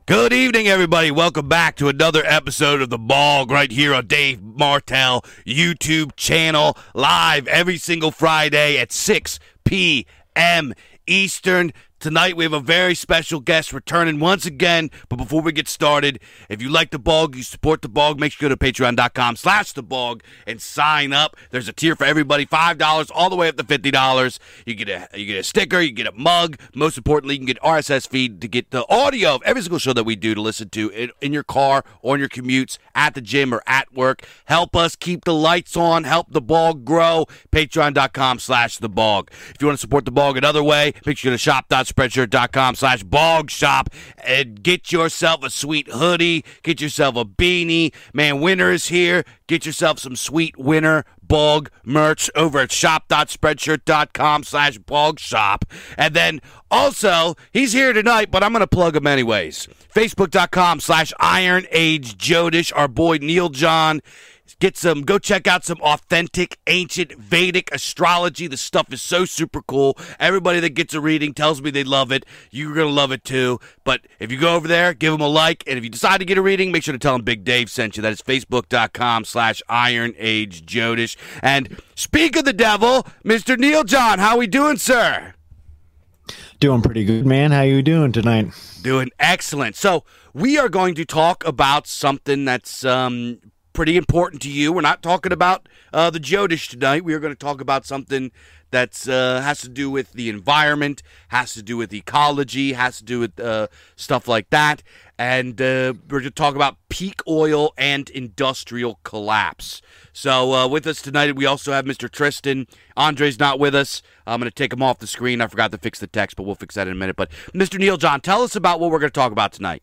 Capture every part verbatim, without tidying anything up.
Good evening, everybody. Welcome back to another episode of The Bog right here on Dave Martell YouTube channel, live every single Friday at six p.m. Eastern. Tonight we have a very special guest returning once again, but before we get started, if you like The Bog, you support The Bog, make sure you go to patreon.com slash The Bog and sign up. There's a tier for everybody, five dollars all the way up to fifty dollars. You get a you get a sticker, you get a mug. Most importantly, you can get R S S feed to get the audio of every single show that we do to listen to in, in your car or on your commutes, at the gym or at work. Help us keep the lights on, help The Bog grow. Patreon.com slash The Bog. If you want to support The Bog another way, make sure to shop dot spreadshirt.com slash bog shop and get yourself a sweet hoodie, get yourself a beanie. Man, winter is here. Get yourself some sweet winter bog merch over at shop.spreadshirt.com slash bog shop. And then also, he's here tonight, but I'm going to plug him anyways. Facebook.com slash Iron Age Jodish, our boy Neil John. Get some, go check out some authentic, ancient, Vedic astrology. The stuff is so super cool. Everybody that gets a reading tells me they love it. You're going to love it too. But if you go over there, give them a like. And if you decide to get a reading, make sure to tell them Big Dave sent you. That is Facebook.com slash Iron Age Jodish. And speak of the devil, Mister Neil John, how we doing, sir? Doing pretty good, man. How you doing tonight? Doing excellent. So we are going to talk about something that's um. pretty important to you. We're not talking about uh, the Jodish tonight. We are going to talk about something that uh, has to do with the environment, has to do with ecology, has to do with uh, stuff like that. And uh, we're going to talk about peak oil and industrial collapse. So uh, with us tonight, we also have Mister Tristan. Andre's not with us. I'm going to take him off the screen. I forgot to fix the text, but we'll fix that in a minute. But Mister Neil John, tell us about what we're going to talk about tonight.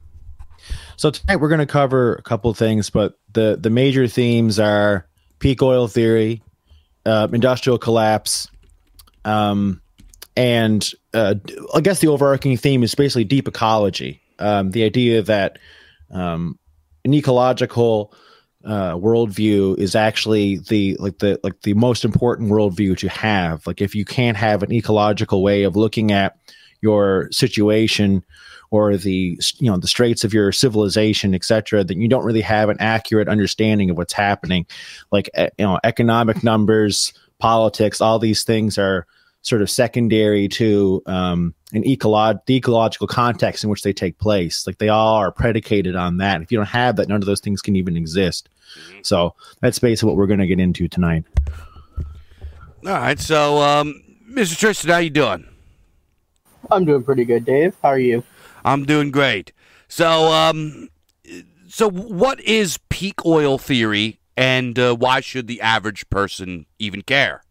So tonight we're going to cover a couple of things, but the, the major themes are peak oil theory, uh, industrial collapse, um, and uh, I guess the overarching theme is basically deep ecology. Um, the idea that um, an ecological uh, worldview is actually the like the like the most important worldview to have. Like if you can't have an ecological way of looking at your situation, or the you know the straits of your civilization, et cetera, then you don't really have an accurate understanding of what's happening. Like you know, economic numbers, politics, all these things are sort of secondary to um, an ecolo- the ecological context in which they take place. Like they all are predicated on that. If you don't have that, none of those things can even exist. So that's basically what we're going to get into tonight. All right. So, um, Mister Tristan, how you doing? I'm doing pretty good, Dave. How are you? I'm doing great. So, um, so what is peak oil theory, and uh, why should the average person even care?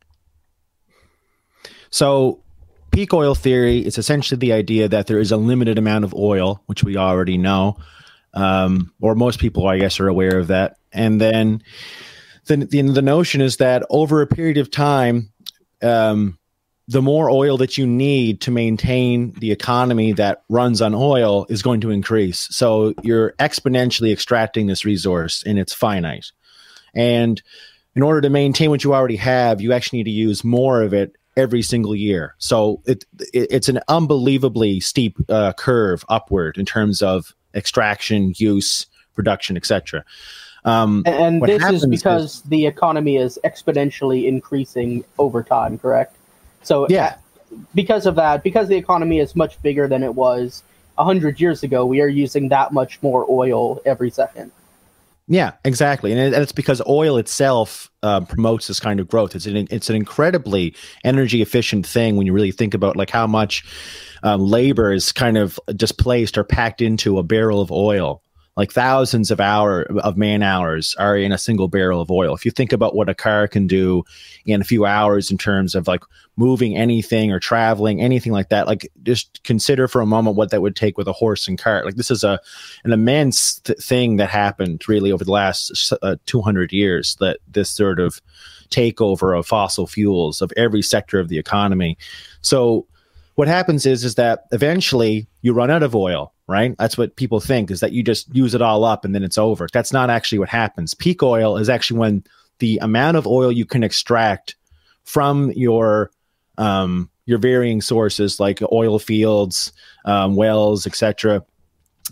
So, peak oil theory is essentially the idea that there is a limited amount of oil, which we already know, um, or most people, I guess, are aware of that. And then the the, the notion is that over a period of time, um, the more oil that you need to maintain the economy that runs on oil is going to increase. So you're exponentially extracting this resource, and it's finite. And in order to maintain what you already have, you actually need to use more of it every single year. So it, it it's an unbelievably steep uh, curve upward in terms of extraction, use, production, et cetera. Um, and this is because is, the economy is exponentially increasing over time, correct? So yeah, because of that, because the economy is much bigger than it was one hundred years ago, we are using that much more oil every second. Yeah, exactly. And it's because oil itself uh, promotes this kind of growth. It's an, it's an incredibly energy efficient thing when you really think about like how much um, labor is kind of displaced or packed into a barrel of oil. Like thousands of hour of man hours are in a single barrel of oil. If you think about what a car can do in a few hours in terms of like moving anything or traveling, anything like that, like just consider for a moment what that would take with a horse and cart. Like this is a an immense th- thing that happened really over the last uh, two hundred years, that this sort of takeover of fossil fuels of every sector of the economy. So what happens is, is that eventually you run out of oil, right? That's what people think, is that you just use it all up and then it's over. That's not actually what happens. Peak oil is actually when the amount of oil you can extract from your um, your varying sources like oil fields, um, wells, et cetera,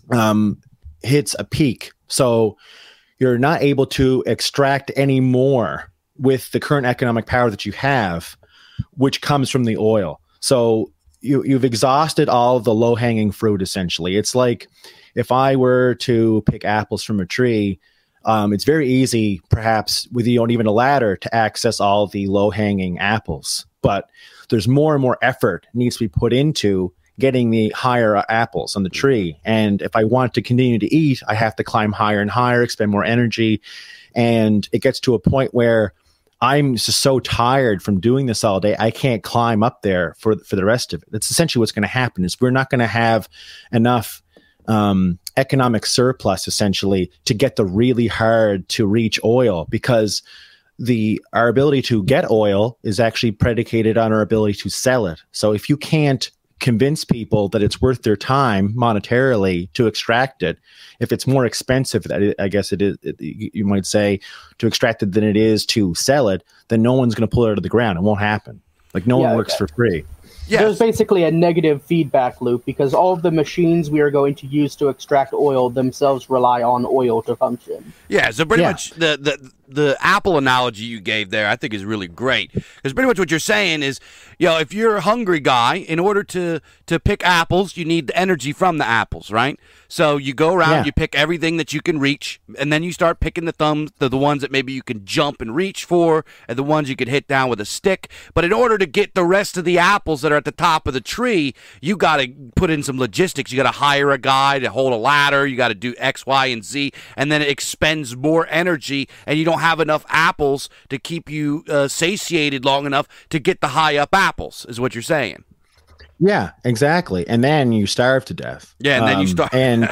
um, hits a peak. So you're not able to extract any more with the current economic power that you have, which comes from the oil. So you, you've exhausted all of the low-hanging fruit, essentially. It's like if I were to pick apples from a tree, um, it's very easy, perhaps, with you don't even a ladder, to access all the low-hanging apples. But there's more and more effort needs to be put into getting the higher apples on the tree. And if I want to continue to eat, I have to climb higher and higher, expend more energy. And it gets to a point where I'm just so tired from doing this all day, I can't climb up there for, for the rest of it. That's essentially what's going to happen is we're not going to have enough um, economic surplus, essentially, to get the really hard to reach oil, because the our ability to get oil is actually predicated on our ability to sell it. So if you can't convince people that it's worth their time monetarily to extract it, if it's more expensive, I guess it is, it, you might say, to extract it than it is to sell it, then no one's going to pull it out of the ground. It won't happen. Like no yeah, one works okay. for free. Yes. There's basically a negative feedback loop because all of the machines we are going to use to extract oil themselves rely on oil to function. Yeah, so pretty yeah. much the, the the Apple analogy you gave there, I think, is really great. Because pretty much what you're saying is, you know, if you're a hungry guy, in order to, to pick apples, you need the energy from the apples, right? So you go around, yeah. you pick everything that you can reach, and then you start picking the thumbs, the, the ones that maybe you can jump and reach for, and the ones you could hit down with a stick. But in order to get the rest of the apples that are at the top of the tree, you got to put in some logistics. You got to hire a guy to hold a ladder. You got to do X, Y, and Z, and then it expends more energy, and you don't have enough apples to keep you uh, satiated long enough to get the high up apples, is what you're saying. Yeah, exactly. And then you starve to death. Yeah, and um, then you starve. and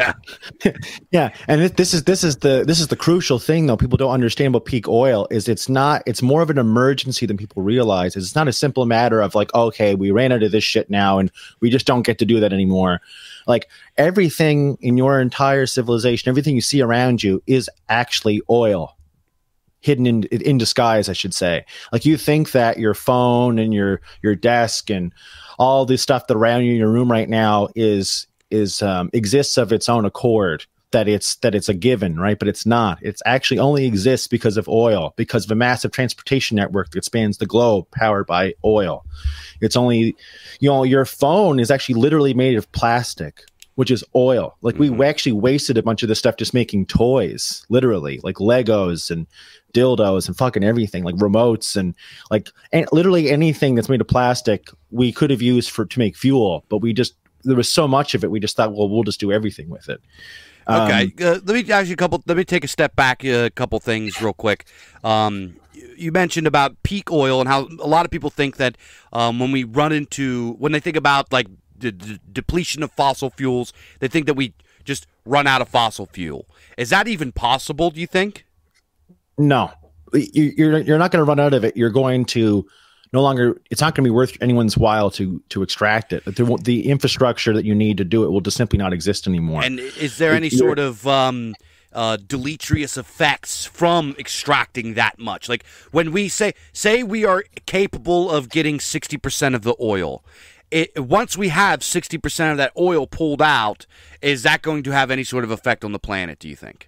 yeah, and this is this is the this is the crucial thing, though. People don't understand about peak oil is it's not. It's more of an emergency than people realize. It's not a simple matter of like, okay, we ran out of this shit now, and we just don't get to do that anymore. Like everything in your entire civilization, everything you see around you is actually oil. Hidden in in disguise, I should say. Like you think that your phone and your your desk and all this stuff that around you in your room right now is is um, exists of its own accord. That it's that it's a given, right? But it's not. It's actually only exists because of oil, because of a massive transportation network that spans the globe, powered by oil. It's only, you know, your phone is actually literally made of plastic, which is oil. Like mm-hmm. we actually wasted a bunch of this stuff just making toys, literally, like Legos and dildos and fucking everything, like remotes and like and literally anything that's made of plastic we could have used for to make fuel, but we just there was so much of it we just thought, well, we'll just do everything with it. Okay, um, uh, let me ask you a couple. Let me take a step back, a couple things real quick. Um, you mentioned about peak oil and how a lot of people think that um, when we run into when they think about like the d- depletion of fossil fuels, they think that we just run out of fossil fuel. Is that even possible, do you think? No, you're you're not going to run out of it. You're going to no longer. It's not going to be worth anyone's while to to extract it. The, the infrastructure that you need to do it will just simply not exist anymore. And is there any sort of um, uh, deleterious effects from extracting that much? Like when we say say we are capable of getting sixty percent of the oil. It, once we have sixty percent of that oil pulled out, is that going to have any sort of effect on the planet, do you think?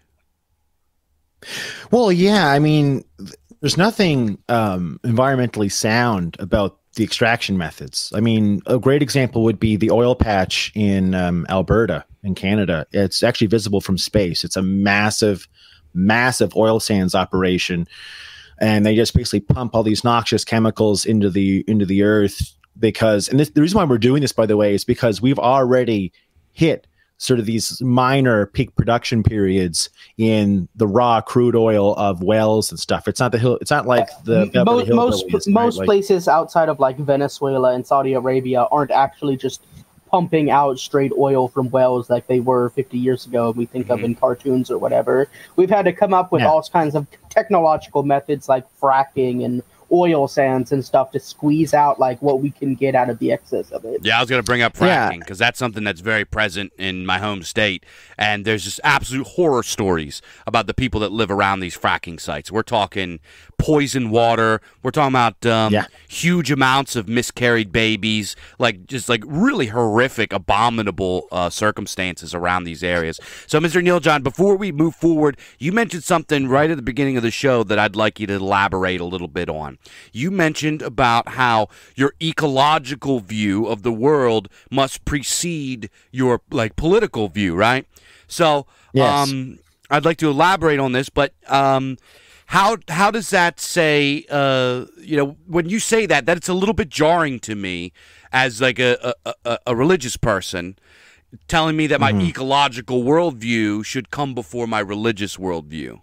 Well, yeah. I mean, there's nothing um, environmentally sound about the extraction methods. I mean, a great example would be the oil patch in um, Alberta in Canada. It's actually visible from space. It's a massive, massive oil sands operation. And they just basically pump all these noxious chemicals into the into the earth. Because, and this, the reason why we're doing this, by the way, is because we've already hit sort of these minor peak production periods in the raw crude oil of wells and stuff. It's not the hill. It's not like the most most, most right? places like, outside of like Venezuela and Saudi Arabia aren't actually just pumping out straight oil from wells like they were fifty years ago. We think mm-hmm. of in cartoons or whatever. We've had to come up with yeah. all kinds of technological methods like fracking and oil sands and stuff to squeeze out like what we can get out of the excess of it. Yeah, I was going to bring up fracking because yeah. that's something that's very present in my home state, and there's just absolute horror stories about the people that live around these fracking sites. We're talking poison water. We're talking about um, yeah. huge amounts of miscarried babies, like just like really horrific, abominable uh, circumstances around these areas. So, Mister Neil John, before we move forward, you mentioned something right at the beginning of the show that I'd like you to elaborate a little bit on. You mentioned about how your ecological view of the world must precede your like political view, right? So, yes. um, I'd like to elaborate on this, but um, how how does that say? Uh, you know, when you say that, that it's a little bit jarring to me as like a a, a, a religious person, telling me that my mm-hmm. ecological worldview should come before my religious worldview.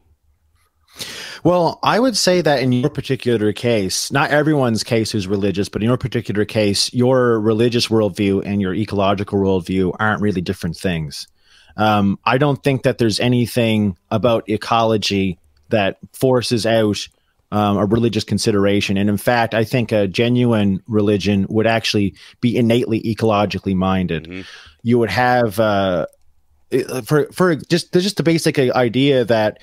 Well, I would say that in your particular case, not everyone's case is religious, but in your particular case, your religious worldview and your ecological worldview aren't really different things. Um, I don't think that there's anything about ecology that forces out um, a religious consideration. And in fact, I think a genuine religion would actually be innately ecologically minded. Mm-hmm. You would have, uh, for for just just the basic idea that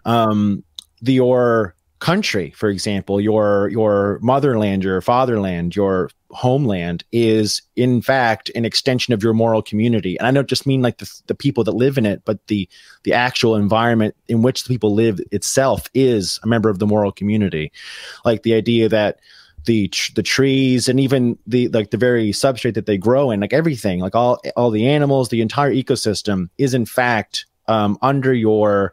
um, the, your country, for example, your your motherland, your fatherland, your homeland is in fact an extension of your moral community. And I don't just mean like the, the people that live in it, but the the actual environment in which the people live itself is a member of the moral community. Like the idea that the tr- the trees and even the like the very substrate that they grow in, like everything, like all all the animals, the entire ecosystem is in fact um, under your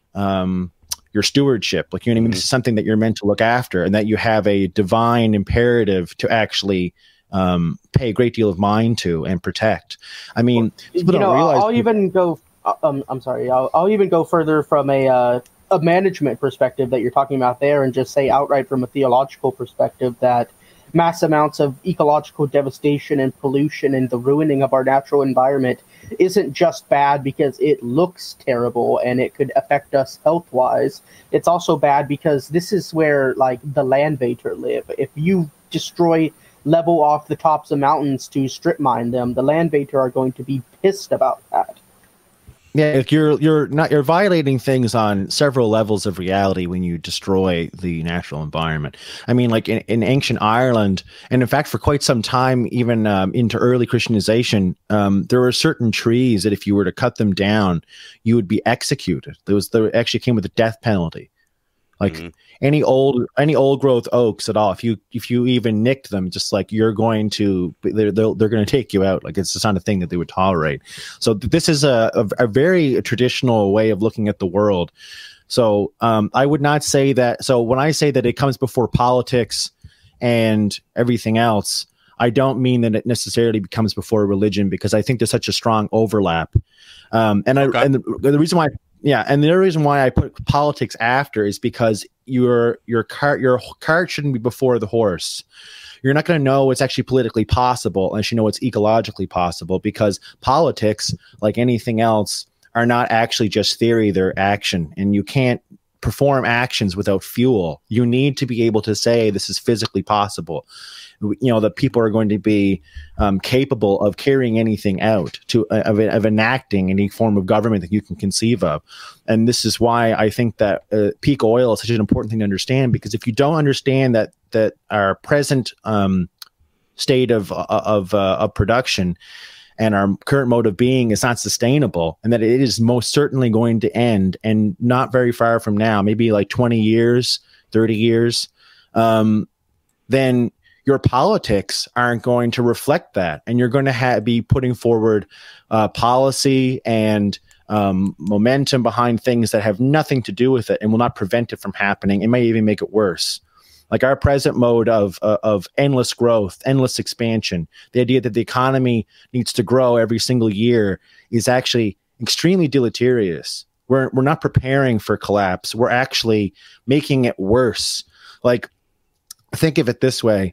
um, your stewardship. Like, you know what I mean? This is something that you're meant to look after, and that you have a divine imperative to actually um, pay a great deal of mind to and protect. I mean, well, you know, I'll, I'll even go. Um, I'm sorry. I'll, I'll even go further from a uh, a management perspective that you're talking about there, and just say outright from a theological perspective that mass amounts of ecological devastation and pollution and the ruining of our natural environment isn't just bad because it looks terrible and it could affect us health-wise. It's also bad because this is where, like, the Landvater live. If you destroy, level off the tops of mountains to strip mine them, the Landvater are going to be pissed about that. Yeah, you're you're not you're violating things on several levels of reality when you destroy the natural environment. I mean, like in, in ancient Ireland, and in fact for quite some time, even um, into early Christianization, um, there were certain trees that if you were to cut them down, you would be executed. There was there actually came with a death penalty. Like mm-hmm. any old any old growth oaks at all, if you if you even nicked them, just like you're going to they're they're, they're going to take you out. Like it's just not a thing that they would tolerate. So this is a a, a very traditional way of looking at the world. So um, I would not say that. So when I say that it comes before politics and everything else, I don't mean that it necessarily becomes before religion, because I think there's such a strong overlap. Um, and okay. I and the, the reason why. Yeah, and the reason why I put politics after is because your your cart your cart shouldn't be before the horse. You're not going to know what's actually politically possible unless you know what's ecologically possible, because politics, like anything else, are not actually just theory, they're action, and you can't perform actions without fuel. You need to be able to say this is physically possible. You know, that people are going to be um, capable of carrying anything out, to uh, of, of enacting any form of government that you can conceive of. And this is why I think that uh, peak oil is such an important thing to understand, because if you don't understand that that our present um, state of of, uh, of production and our current mode of being is not sustainable, and that it is most certainly going to end, and not very far from now, maybe like twenty years, thirty years, um, then your politics aren't going to reflect that. And you're going to ha- be putting forward uh, policy and um, momentum behind things that have nothing to do with it and will not prevent it from happening. It may even make it worse. Like our present mode of uh, of endless growth, endless expansion, the idea that the economy needs to grow every single year is actually extremely deleterious. We're we're not preparing for collapse. We're actually making it worse. Like, think of it this way.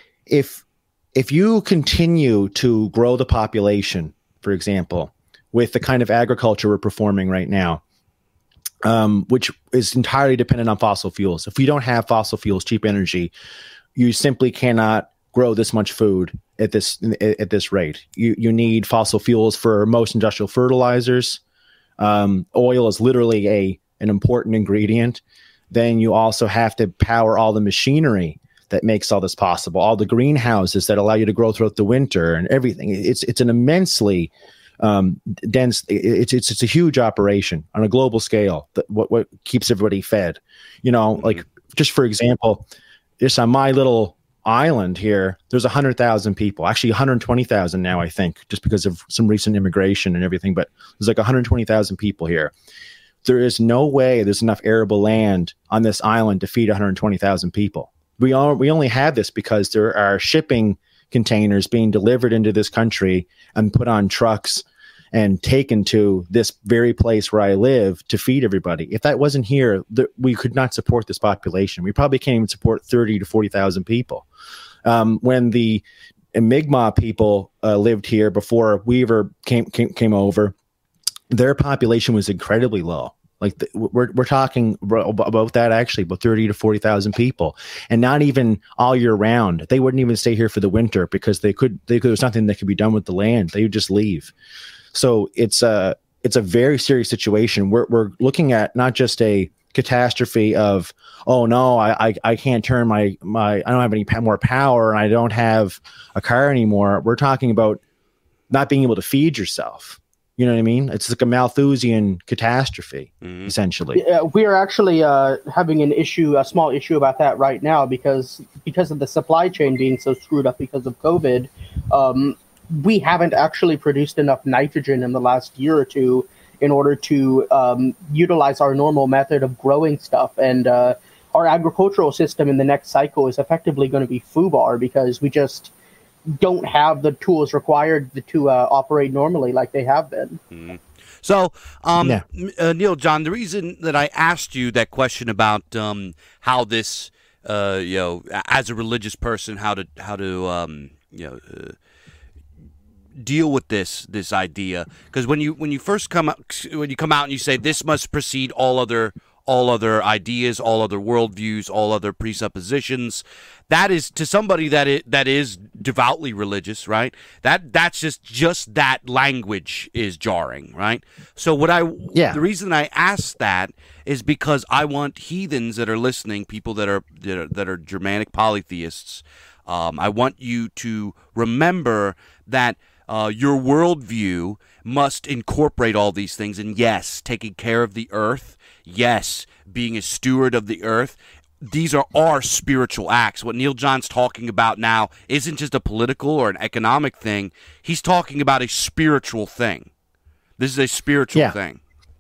If if you continue to grow the population, for example, with the kind of agriculture we're performing right now, um, which is entirely dependent on fossil fuels. If we don't have fossil fuels, cheap energy, you simply cannot grow this much food at this at this rate. You you need fossil fuels for most industrial fertilizers. Um, oil is literally a an important ingredient. Then you also have to power all the machinery that makes all this possible, all the greenhouses that allow you to grow throughout the winter and everything. It's it's an immensely um, dense. It's it's it's a huge operation on a global scale. That what what keeps everybody fed. You know, mm-hmm. like just for example, just on my little island here, there's a hundred thousand people. Actually, one hundred twenty thousand now, I think, just because of some recent immigration and everything. But there's like one hundred twenty thousand people here. There is no way there's enough arable land on this island to feed one hundred twenty thousand people. We all, we only have this because there are shipping containers being delivered into this country and put on trucks and taken to this very place where I live to feed everybody. If that wasn't here, th- we could not support this population. We probably can't even support thirty to forty thousand people. Um, when the Mi'kmaq people uh, lived here before Weaver came, came came over, their population was incredibly low. Like the, we're we're talking about that actually, about thirty to forty thousand people, and not even all year round. They wouldn't even stay here for the winter because they could. They could, there was nothing that could be done with the land. They would just leave. So it's a it's a very serious situation. We're we're looking at not just a catastrophe of oh no, I I, I can't turn my my I don't have any more power and I don't have a car anymore. We're talking about not being able to feed yourself. You know what I mean? It's like a Malthusian catastrophe, mm-hmm. essentially. Yeah, we are actually uh, having an issue, a small issue about that right now because because of the supply chain being so screwed up because of COVID. Um, we haven't actually produced enough nitrogen in the last year or two in order to um, utilize our normal method of growing stuff. And uh, our agricultural system in the next cycle is effectively going to be FUBAR because we just don't have the tools required to uh, operate normally like they have been. Mm-hmm. So, um, yeah. uh, Neil John, the reason that I asked you that question about um, how this, uh, you know, as a religious person, how to how to um, you know uh, deal with this this idea, because when you when you first come out, when you come out and you say this must precede all other. all other ideas, all other worldviews, all other presuppositions. That is to somebody that is, that is devoutly religious, right? That that's just just that language is jarring, right? So what I yeah. the reason I ask that is because I want heathens that are listening, people that are that are, that are Germanic polytheists. Um, I want you to remember that uh, your worldview must incorporate all these things, and yes, taking care of the earth. Yes, being a steward of the earth. These are our spiritual acts. What Neil John's talking about now isn't just a political or an economic thing. He's talking about a spiritual thing. This is a spiritual yeah. thing.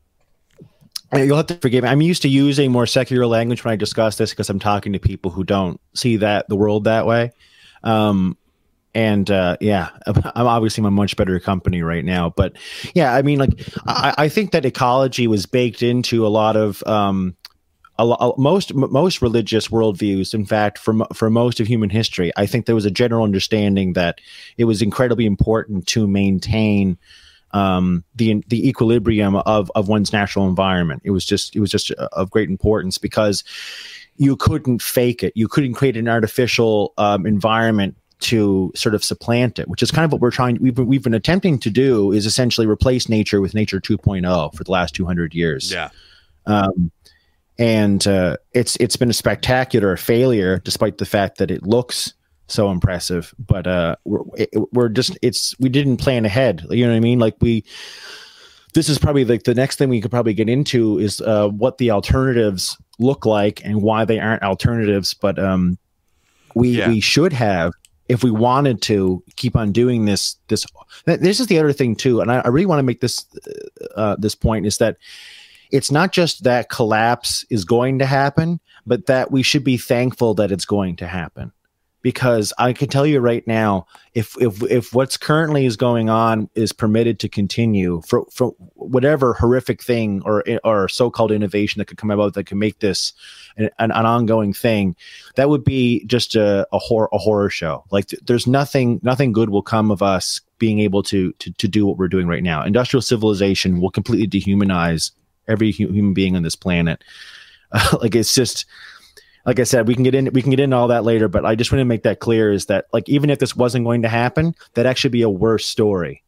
You'll have to forgive me. I'm used to using more secular language when I discuss this because I'm talking to people who don't see that the world that way. Um, And uh, yeah, I'm obviously in a much better company right now. But yeah, I mean, like, I, I think that ecology was baked into a lot of um, a, a, most most religious worldviews. In fact, for for most of human history, I think there was a general understanding that it was incredibly important to maintain um, the the equilibrium of of one's natural environment. It was just it was just of great importance because you couldn't fake it. You couldn't create an artificial um, environment to sort of supplant it, which is kind of what we're trying. We've been, we've been attempting to do is essentially replace nature with nature two point oh for the last two hundred years. Yeah. Um, and uh, it's it's been a spectacular failure, despite the fact that it looks so impressive. But uh, we're it, we're just it's we didn't plan ahead. You know what I mean? Like we. This is probably like the next thing we could probably get into is uh, what the alternatives look like and why they aren't alternatives. But um, we yeah. we should have. If we wanted to keep on doing this, this this is the other thing too, and I, I really want to make this uh, this point is that it's not just that collapse is going to happen, but that we should be thankful that it's going to happen. Because I can tell you right now, if if if what's currently is going on is permitted to continue for for whatever horrific thing or or so-called innovation that could come about that could make this an, an ongoing thing, that would be just a a horror a horror show. Like th- there's nothing nothing good will come of us being able to to to do what we're doing right now. Industrial civilization will completely dehumanize every hu- human being on this planet. Uh, like it's just, like I said, we can get in, we can get into all that later, but I just want to make that clear is that like, even if this wasn't going to happen, that'd actually be a worse story.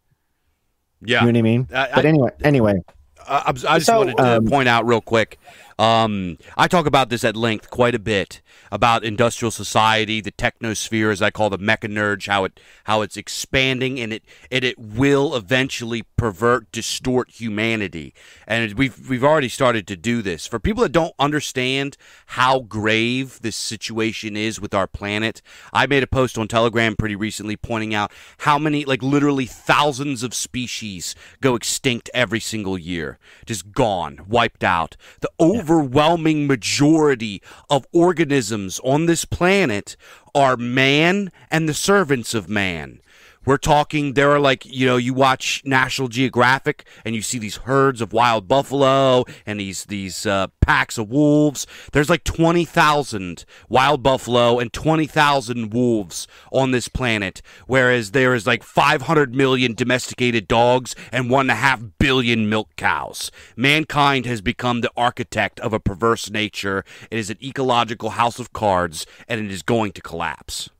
Yeah. You know what I mean? I, but anyway, anyway. I, I just So, wanted to um, point out real quick. Um, I talk about this at length quite a bit about industrial society, the technosphere, as I call the mechanurge, how it how it's expanding and it and it will eventually pervert, distort humanity. And we've we've already started to do this. For people that don't understand how grave this situation is with our planet, I made a post on Telegram pretty recently pointing out how many, like literally thousands of species go extinct every single year. Just gone, wiped out. The overwhelming majority of organisms on this planet are man and the servants of man. We're talking, there are like, you know, you watch National Geographic and you see these herds of wild buffalo and these these uh, packs of wolves. There's like twenty thousand wild buffalo and twenty thousand wolves on this planet, whereas there is like five hundred million domesticated dogs and one and a half billion milk cows. Mankind has become the architect of a perverse nature. It is an ecological house of cards, and it is going to collapse.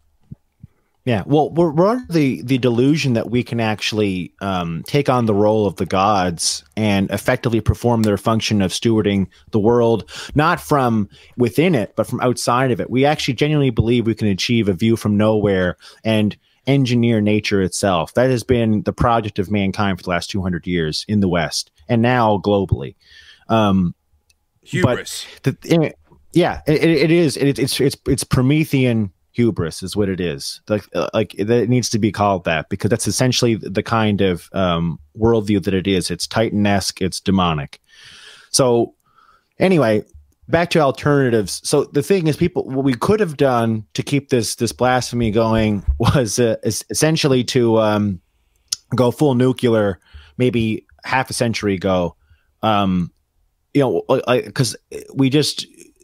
Yeah, well, we're, we're under the, the delusion that we can actually um, take on the role of the gods and effectively perform their function of stewarding the world, not from within it, but from outside of it. We actually genuinely believe we can achieve a view from nowhere and engineer nature itself. That has been the project of mankind for the last two hundred years in the West and now globally. Um, Hubris. But the, yeah, it, it is. It, it's it's it's Promethean hubris is what it is. Like, uh, like it needs to be called that because that's essentially the kind of um, worldview that it is. It's Titan-esque. It's demonic. So anyway, back to alternatives. So the thing is, people, what we could have done to keep this this blasphemy going was uh, is essentially to um, go full nuclear, maybe half a century ago. Um, you know, because we just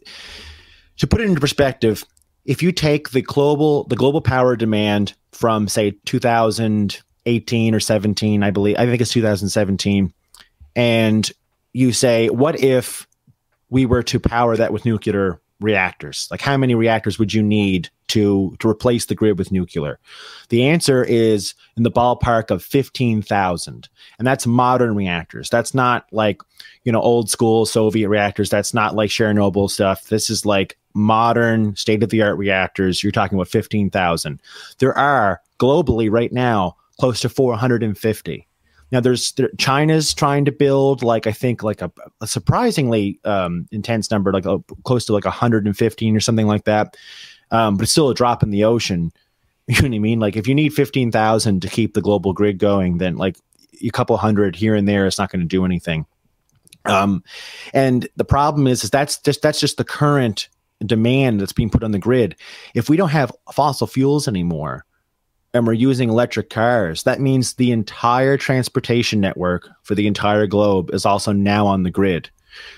to put it into perspective. If you take the global the global power demand from say two thousand eighteen or seventeen, I believe I think it's two thousand seventeen, and you say, what if we were to power that with nuclear reactors? Like, how many reactors would you need to to replace the grid with nuclear? The answer is in the ballpark of fifteen thousand, and that's modern reactors. That's not like, you know, old school Soviet reactors. That's not like Chernobyl stuff. This is like modern state-of-the-art reactors. You're talking about fifteen thousand. There are globally right now close to four hundred fifty. Now there's there, China's trying to build like I think like a, a surprisingly um, intense number, like a, close to like one hundred fifteen or something like that. Um, but it's still a drop in the ocean. You know what I mean? Like if you need fifteen thousand to keep the global grid going, then like a couple hundred here and there is not going to do anything. Um, and the problem is, is that's just that's just the current demand that's being put on the grid. If we don't have fossil fuels anymore and we're using electric cars, that means the entire transportation network for the entire globe is also now on the grid.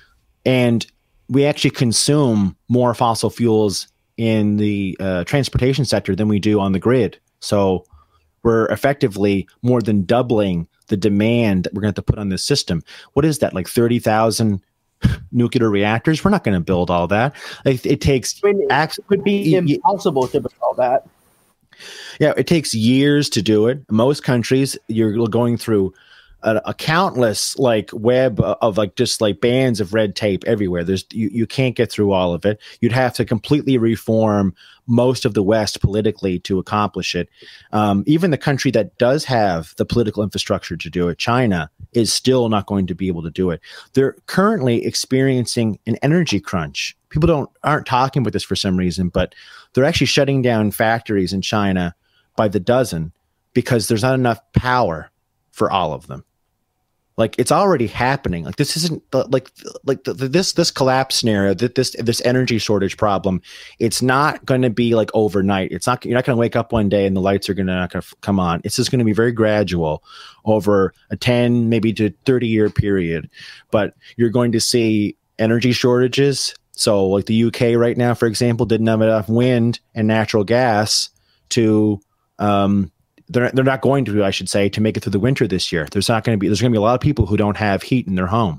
And we actually consume more fossil fuels in the uh, transportation sector than we do on the grid. So we're effectively more than doubling the demand that we're going to have to put on this system. What is that, like thirty thousand nuclear reactors? We're not going to build all that. Like, it takes I mean, it ac- would be y- impossible to build all that. Yeah, it takes years to do it. Most countries, you're going through a, a countless like web of like just like bands of red tape everywhere. There's you, you can't get through all of it. You'd have to completely reform most of the West politically to accomplish it. Um, even the country that does have the political infrastructure to do it, China, is still not going to be able to do it. They're currently experiencing an energy crunch. People don't aren't talking about this for some reason, but they're actually shutting down factories in China by the dozen because there's not enough power for all of them. Like, it's already happening. Like, this isn't like like the, the, this this collapse scenario, that this this energy shortage problem. It's not going to be like overnight. It's not. You're not going to wake up one day and the lights are going to not going to come on. It's just going to be very gradual over a ten, maybe to thirty year period. But you're going to see energy shortages. So, like the U K right now, for example, didn't have enough wind and natural gas to. Um, They're they're not going to, I should say, to make it through the winter this year. There's not going to be there's going to be a lot of people who don't have heat in their home,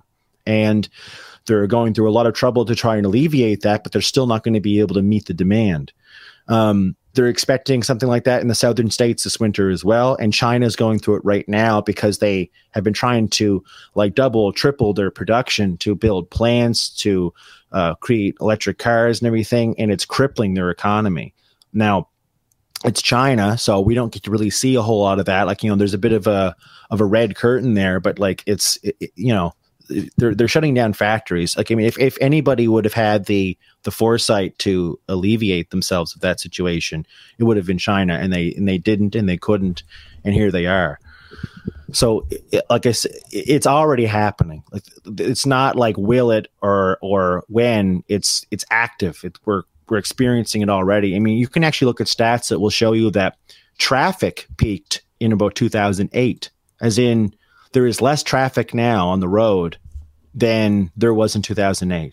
and they're going through a lot of trouble to try and alleviate that, but they're still not going to be able to meet the demand. Um, they're expecting something like that in the southern states this winter as well. And China's going through it right now because they have been trying to like double, triple their production to build plants, to uh, create electric cars and everything. And it's crippling their economy. Now, it's China, so we don't get to really see a whole lot of that. Like, you know, there's a bit of a of a red curtain there, but like it's, it, it, you know, they're they're shutting down factories. Like, I mean, if, if anybody would have had the the foresight to alleviate themselves of that situation, it would have been China, and they and they didn't, and they couldn't, and here they are. So, it, like I said, it's already happening. Like, it's not like will it or or when. It's it's active. It, we're we're experiencing it already. I mean, you can actually look at stats that will show you that traffic peaked in about two thousand eight, as in, there is less traffic now on the road than there was in two thousand eight.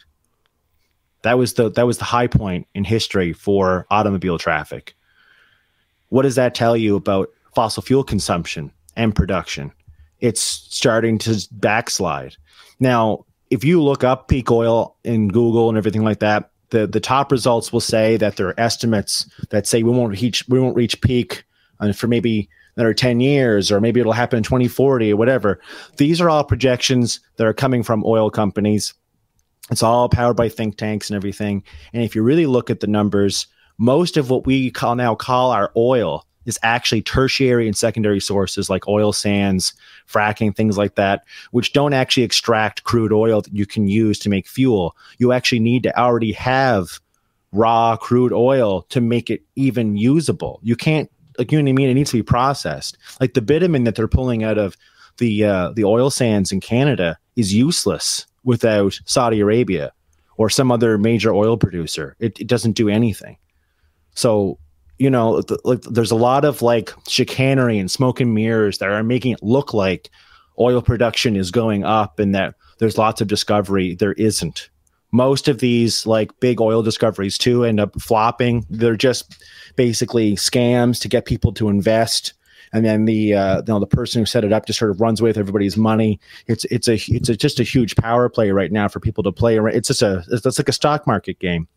That was the that was the high point in history for automobile traffic. What does that tell you about fossil fuel consumption and production? It's starting to backslide. Now, if you look up peak oil in Google and everything like that, the, the top results will say that there are estimates that say we won't reach we won't reach peak for maybe that are ten years, or maybe it'll happen in twenty forty or whatever. These are all projections that are coming from oil companies. It's all powered by think tanks and everything. And if you really look at the numbers, most of what we call now call our oil is actually tertiary and secondary sources like oil sands, fracking, things like that, which don't actually extract crude oil that you can use to make fuel. You actually need to already have raw crude oil to make it even usable. You can't, like, you know what I mean? It needs to be processed. Like the bitumen that they're pulling out of the uh, the oil sands in Canada is useless without Saudi Arabia or some other major oil producer. It, it doesn't do anything. So, you know, th- like there's a lot of like chicanery and smoke and mirrors that are making it look like oil production is going up and that there's lots of discovery. There isn't. Most of these like big oil discoveries too end up flopping. They're just basically scams to get people to invest, and then the uh, you know the person who set it up just sort of runs away with everybody's money. It's it's a it's a, just a huge power play right now for people to play around. It's just a it's like a stock market game.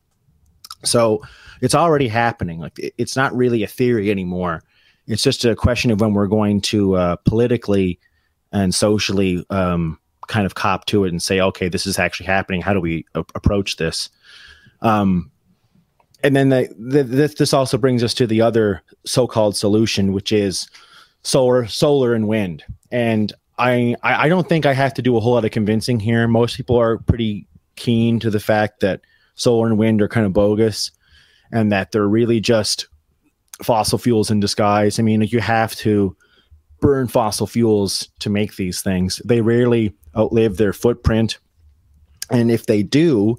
So it's already happening. Like it, it's not really a theory anymore. It's just a question of when we're going to uh, politically and socially um, kind of cop to it and say, okay, this is actually happening. How do we a- approach this? Um, and then the, the, this, this also brings us to the other so-called solution, which is solar, solar and wind. And I, I don't think I have to do a whole lot of convincing here. Most people are pretty keen to the fact that solar and wind are kind of bogus and that they're really just fossil fuels in disguise. I mean, you have to burn fossil fuels to make these things. They rarely outlive their footprint. And if they do,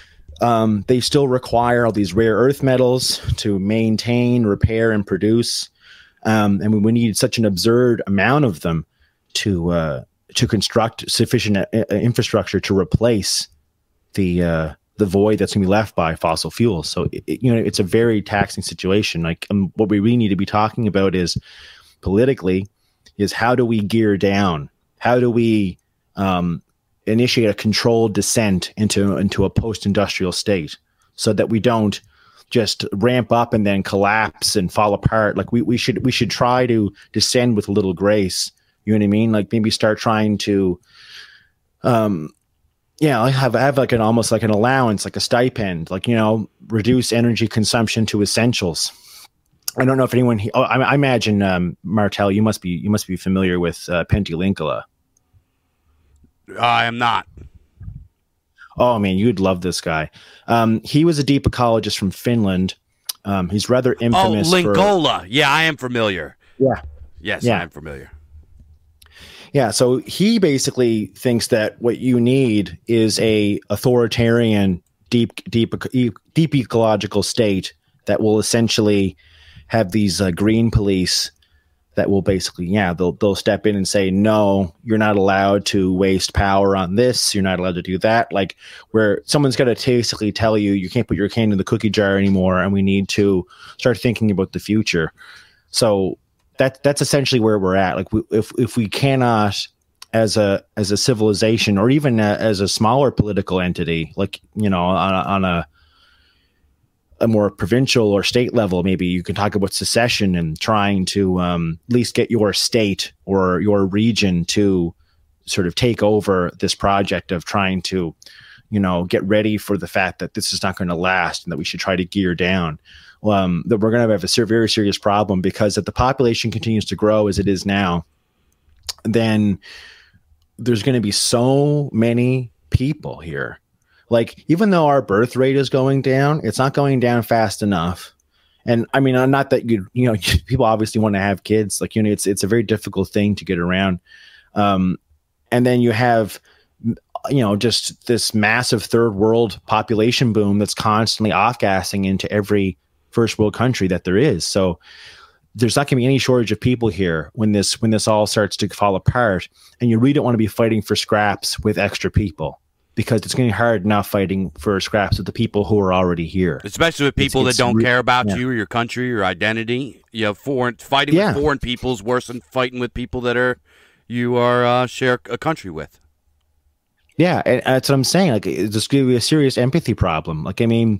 um, they still require all these rare earth metals to maintain, repair, and produce. Um, and we need such an absurd amount of them to uh, to construct sufficient uh, infrastructure to replace the uh, the void that's going to be left by fossil fuels. So, it, you know, it's a very taxing situation. Like, um, what we really need to be talking about is politically is how do we gear down? How do we um, initiate a controlled descent into into a post-industrial state so that we don't just ramp up and then collapse and fall apart? Like we, we should we should try to descend with a little grace. You know what I mean? Like maybe start trying to, um, yeah, have have like an almost like an allowance, like a stipend, like, you know, reduce energy consumption to essentials. I don't know if anyone. Oh, I, I imagine um, Martel, you must be you must be familiar with uh, Pentti Linkola. I am not. Oh man, you'd love this guy. Um, he was a deep ecologist from Finland. Um, he's rather infamous. Oh, Linkola. For, yeah, I am familiar. Yeah. Yes, yeah. I am familiar. Yeah, so he basically thinks that what you need is a authoritarian, deep, deep, deep ecological state that will essentially have these uh, green police that will basically, yeah, they'll they'll step in and say, no, you're not allowed to waste power on this. You're not allowed to do that. Like where someone's got to basically tell you, you can't put your cane in the cookie jar anymore, and we need to start thinking about the future. So that that's essentially where we're at. Like we, if if we cannot as a as a civilization, or even a, as a smaller political entity, like, you know, on a, on a a more provincial or state level, maybe you can talk about secession and trying to um, at least get your state or your region to sort of take over this project of trying to, you know, get ready for the fact that this is not going to last and that we should try to gear down. Um, that we're going to have a ser- very serious problem, because if the population continues to grow as it is now, then there's going to be so many people here. Like, even though our birth rate is going down, it's not going down fast enough. And I mean, not that you, you know, people obviously want to have kids. Like, you know, it's, it's a very difficult thing to get around. Um, and then you have, you know, just this massive third world population boom that's constantly off-gassing into every first world country that there is. So there's not going to be any shortage of people here when this, when this all starts to fall apart. And you really don't want to be fighting for scraps with extra people, because it's going to be hard enough fighting for scraps with the people who are already here. Especially with people it's, it's that don't re- care about yeah. you or your country, your identity. You know, foreign fighting yeah. with foreign people is worse than fighting with people that are you are uh, share a country with. Yeah, and that's what I'm saying. Like, it's just going to be a serious empathy problem. Like, I mean,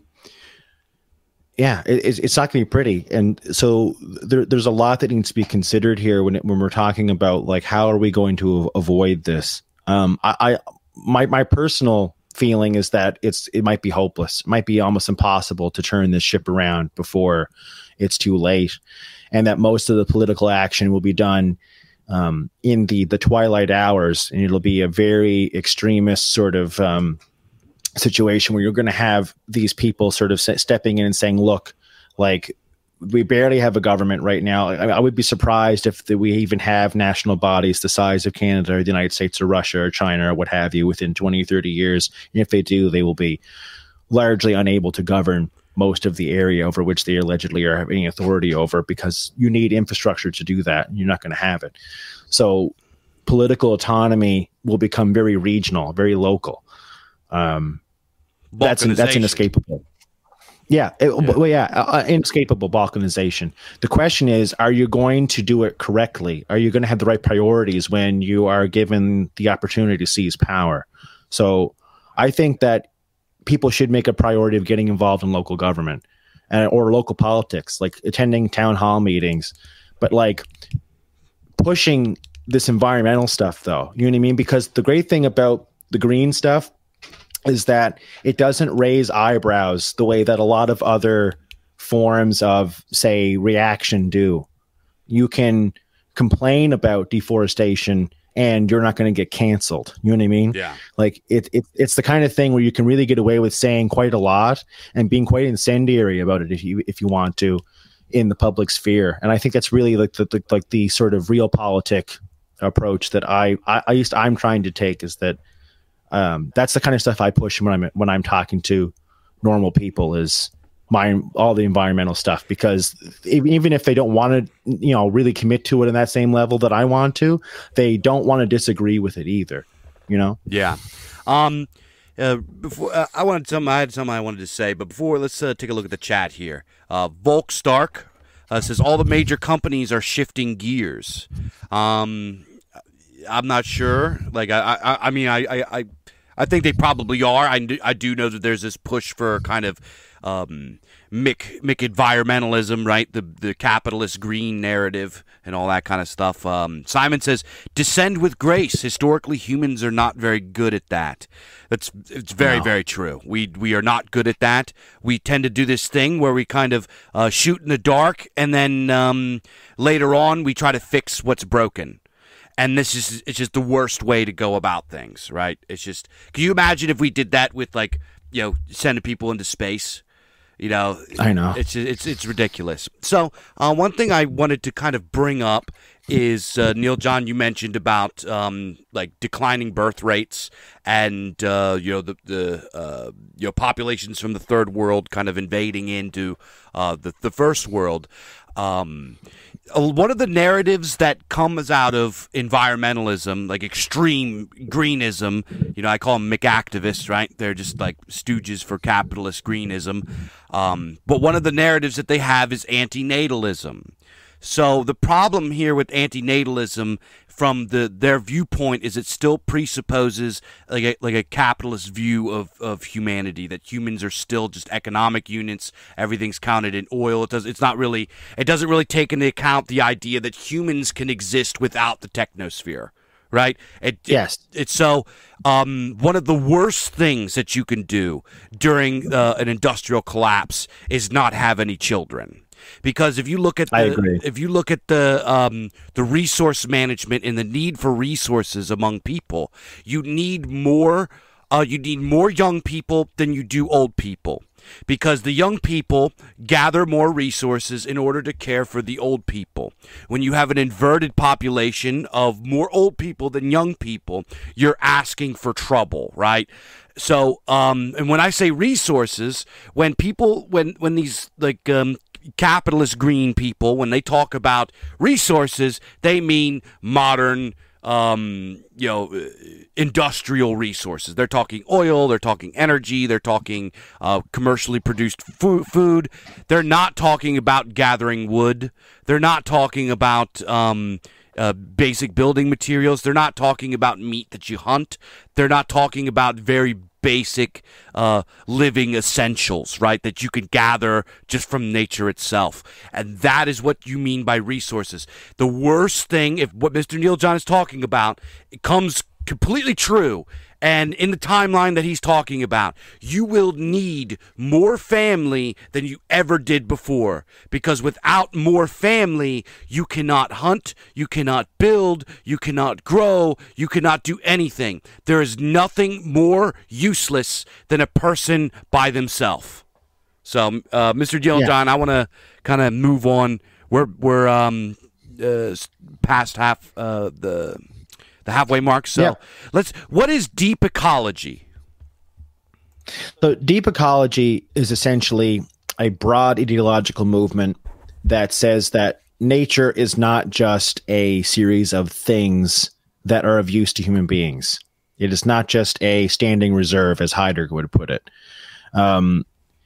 yeah, it, it's not going to be pretty. And so there, there's a lot that needs to be considered here when it, when we're talking about, like, how are we going to avoid this? Um, I. I My my personal feeling is that it's it might be hopeless. It might be almost impossible to turn this ship around before it's too late, and that most of the political action will be done um, in the the twilight hours, and it'll be a very extremist sort of um, situation where you're going to have these people sort of stepping in and saying, "Look, like, we barely have a government right now." I, I would be surprised if the, we even have national bodies the size of Canada or the United States or Russia or China or what have you within twenty, thirty years. And if they do, they will be largely unable to govern most of the area over which they allegedly are having authority over, because you need infrastructure to do that, and you're not going to have it. So political autonomy will become very regional, very local. Um, that's that's inescapable. Yeah, it, yeah. Well, yeah, uh, inescapable balkanization. The question is, are you going to do it correctly? Are you going to have the right priorities when you are given the opportunity to seize power? So I think that people should make a priority of getting involved in local government and, or local politics, like attending town hall meetings, but like pushing this environmental stuff, though. You know what I mean? Because the great thing about the green stuff is that it doesn't raise eyebrows the way that a lot of other forms of, say, reaction do. You can complain about deforestation and you're not going to get canceled. You know what I mean? Yeah. Like it, it, it's the kind of thing where you can really get away with saying quite a lot and being quite incendiary about it if you if you want to in the public sphere. And I think that's really like the, the like the sort of realpolitik approach that I I, I used to, I'm trying to take, is that Um, that's the kind of stuff I push when I'm when I'm talking to normal people, is my all the environmental stuff, because even if they don't want to, you know, really commit to it in that same level that I want to, they don't want to disagree with it either, you know? Yeah. Um, uh, before uh, I wanted some, I had something I wanted to say, but before, let's uh, take a look at the chat here. Uh, Volk Stark uh, says all the major companies are shifting gears. Um, I'm not sure. Like, I, I, I mean, I, I, I, I think they probably are. I do, I do know that there's this push for kind of um, Mick, Mick environmentalism, right? The the capitalist green narrative and all that kind of stuff. Um, Simon says, descend with grace. Historically, humans are not very good at that. That's it's very, no. very true. We we are not good at that. We tend to do this thing where we kind of uh, shoot in the dark, and then um, later on we try to fix what's broken. And this is it's just the worst way to go about things, right? It's just, can you imagine if we did that with, like, you know, sending people into space? You know, I know it's it's it's ridiculous. So uh, one thing I wanted to kind of bring up is uh, Neil John, you mentioned about um, like declining birth rates and uh, you know the the uh, you know populations from the third world kind of invading into uh, the the first world. Um, one of the narratives that comes out of environmentalism, like extreme greenism, you know, I call them McActivists, right? They're just like stooges for capitalist greenism. Um, but one of the narratives that they have is antinatalism. So the problem here with antinatalism from the their viewpoint is it still presupposes like a, like a capitalist view of, of humanity, that humans are still just economic units. Everything's counted in oil. It does it's not really it doesn't really take into account the idea that humans can exist without the technosphere. Right? It, Yes. It, it's so um, one of the worst things that you can do during uh, an industrial collapse is not have any children. Because if you look at the, I agree. if you look at the um, the resource management and the need for resources among people, you need more uh, you need more young people than you do old people. Because the young people gather more resources in order to care for the old people. When you have an inverted population of more old people than young people, you're asking for trouble, right? So, um, and when I say resources, when people, when when these like um, capitalist green people, when they talk about resources, they mean modern. Um, you know, industrial resources. They're talking oil, they're talking energy, they're talking uh, commercially produced fu- food. They're not talking about gathering wood. They're not talking about um, uh, basic building materials. They're not talking about meat that you hunt. They're not talking about very basic uh, living essentials, right, that you can gather just from nature itself. And that is what you mean by resources. The worst thing, if what Mister Neil John is talking about, it comes completely true, and in the timeline that he's talking about, you will need more family than you ever did before. Because without more family, you cannot hunt, you cannot build, you cannot grow, you cannot do anything. There is nothing more useless than a person by themselves. So, uh, Mister Neil Yeah. John, I want to kind of move on. We're we're um uh, past half uh, the. The halfway mark. So Yeah. let's. What is deep ecology? So deep ecology is essentially a broad ideological movement that says that nature is not just a series of things that are of use to human beings. It is not just a standing reserve, as Heidegger would put it. Um,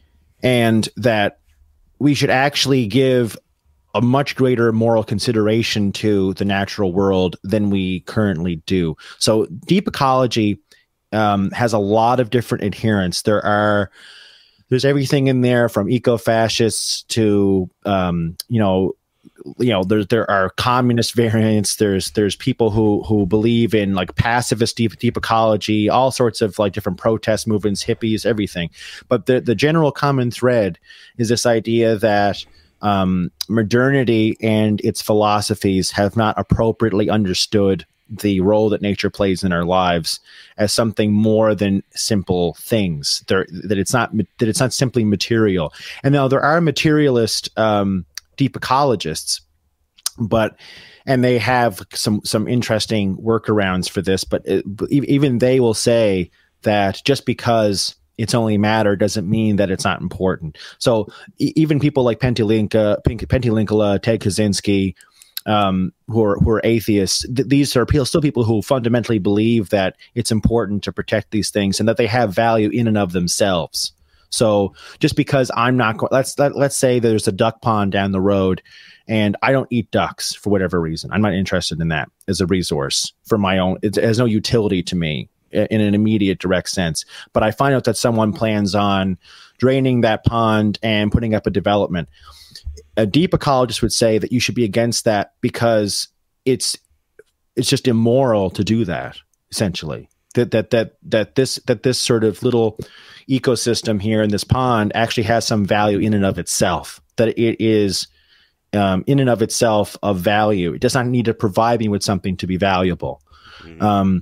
and that we should actually give a much greater moral consideration to the natural world than we currently do. So deep ecology um, has a lot of different adherents. There are, there's everything in there from eco-fascists to, um, you know, you know, there there are communist variants. There's there's people who who believe in like pacifist deep deep ecology, all sorts of like different protest movements, hippies, everything. But the the general common thread is this idea that Um, modernity and its philosophies have not appropriately understood the role that nature plays in our lives as something more than simple things. There, that it's not that it's not simply material. And now there are materialist um, deep ecologists, but and they have some some interesting workarounds for this. But it, even they will say that just because it's only matter doesn't mean that it's not important. So e- even people like Pentelinka, Pentilinkula, Ted Kaczynski, um, who are who are atheists, th- these are people, still people who fundamentally believe that it's important to protect these things and that they have value in and of themselves. So just because I'm not going, let's let, let's say there's a duck pond down the road, and I don't eat ducks for whatever reason. I'm not interested in that as a resource for my own. It has no utility to me in an immediate direct sense. But I find out that someone plans on draining that pond and putting up a development. A deep ecologist would say that you should be against that because it's it's just immoral to do that, essentially. That that that that this that this sort of little ecosystem here in this pond actually has some value in and of itself. That it is um, in and of itself of value. It does not need to provide me with something to be valuable. Mm-hmm. Um,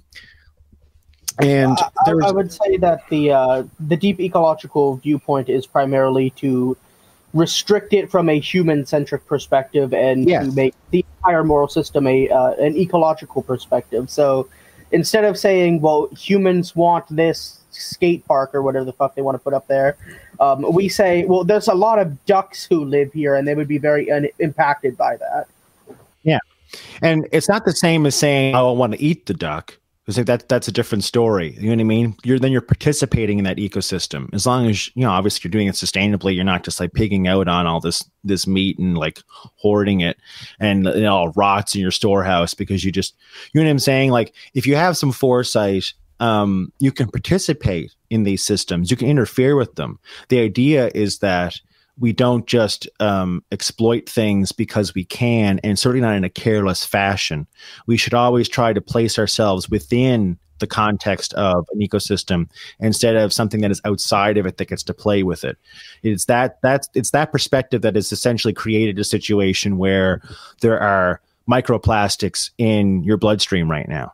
And I, I would say that the uh, the deep ecological viewpoint is primarily to restrict it from a human-centric perspective and yes. to make the entire moral system a uh, an ecological perspective. So instead of saying, well, humans want this skate park or whatever the fuck they want to put up there, um, we say, well, there's a lot of ducks who live here and they would be very un- impacted by that. Yeah. And it's not the same as saying, oh, I want to eat the duck. Because that that's a different story. You know what I mean? You're then you're participating in that ecosystem. As long as you know, obviously, you're doing it sustainably. You're not just like pigging out on all this this meat and like hoarding it, and it all rots in your storehouse because you just, you know what I'm saying? Like if you have some foresight, um, you can participate in these systems. You can interfere with them. The idea is that we don't just um, exploit things because we can, and certainly not in a careless fashion. We should always try to place ourselves within the context of an ecosystem instead of something that is outside of it that gets to play with it. It's that that's it's that perspective that has essentially created a situation where there are microplastics in your bloodstream right now.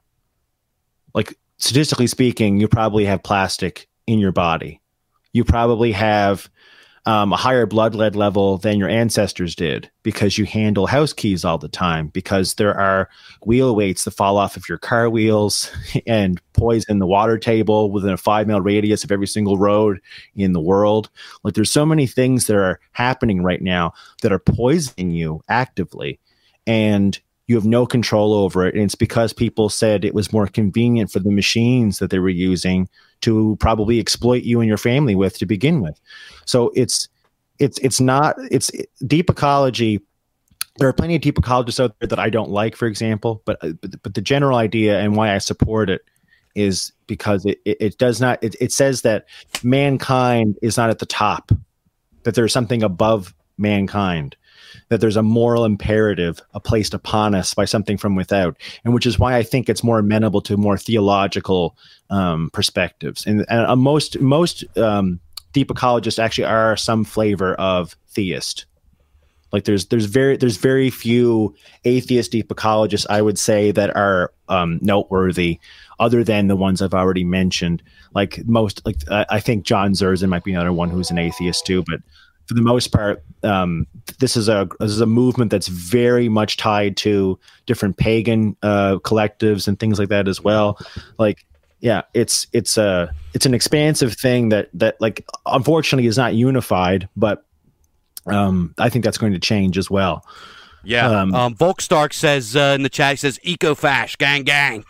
Like statistically speaking, you probably have plastic in your body. You probably have Um, a higher blood lead level than your ancestors did because you handle house keys all the time, because there are wheel weights that fall off of your car wheels and poison the water table within a five mile radius of every single road in the world. Like there's so many things that are happening right now that are poisoning you actively, and you have no control over it. And it's because people said it was more convenient for the machines that they were using to probably exploit you and your family with to begin with. So it's it's it's not it's deep ecology. There are plenty of deep ecologists out there that I don't like, for example, but but, but the general idea and why I support it is because it it, it does not it, it says that mankind is not at the top, that there's something above mankind, that there's a moral imperative uh, placed upon us by something from without, and which is why I think it's more amenable to more theological um, perspectives. And, and uh, most most um, deep ecologists actually are some flavor of theist. Like there's there's very there's very few atheist deep ecologists, I would say, that are um, noteworthy, other than the ones I've already mentioned. Like most, like I, I think John Zerzan might be another one who's an atheist too, but for the most part, um, this is a this is a movement that's very much tied to different pagan uh, collectives and things like that as well. Like, yeah, it's it's a it's an expansive thing that that like unfortunately is not unified, but um, I think that's going to change as well. Yeah, um, um, Volkstark says uh, in the chat, he says eco-fash, gang, gang.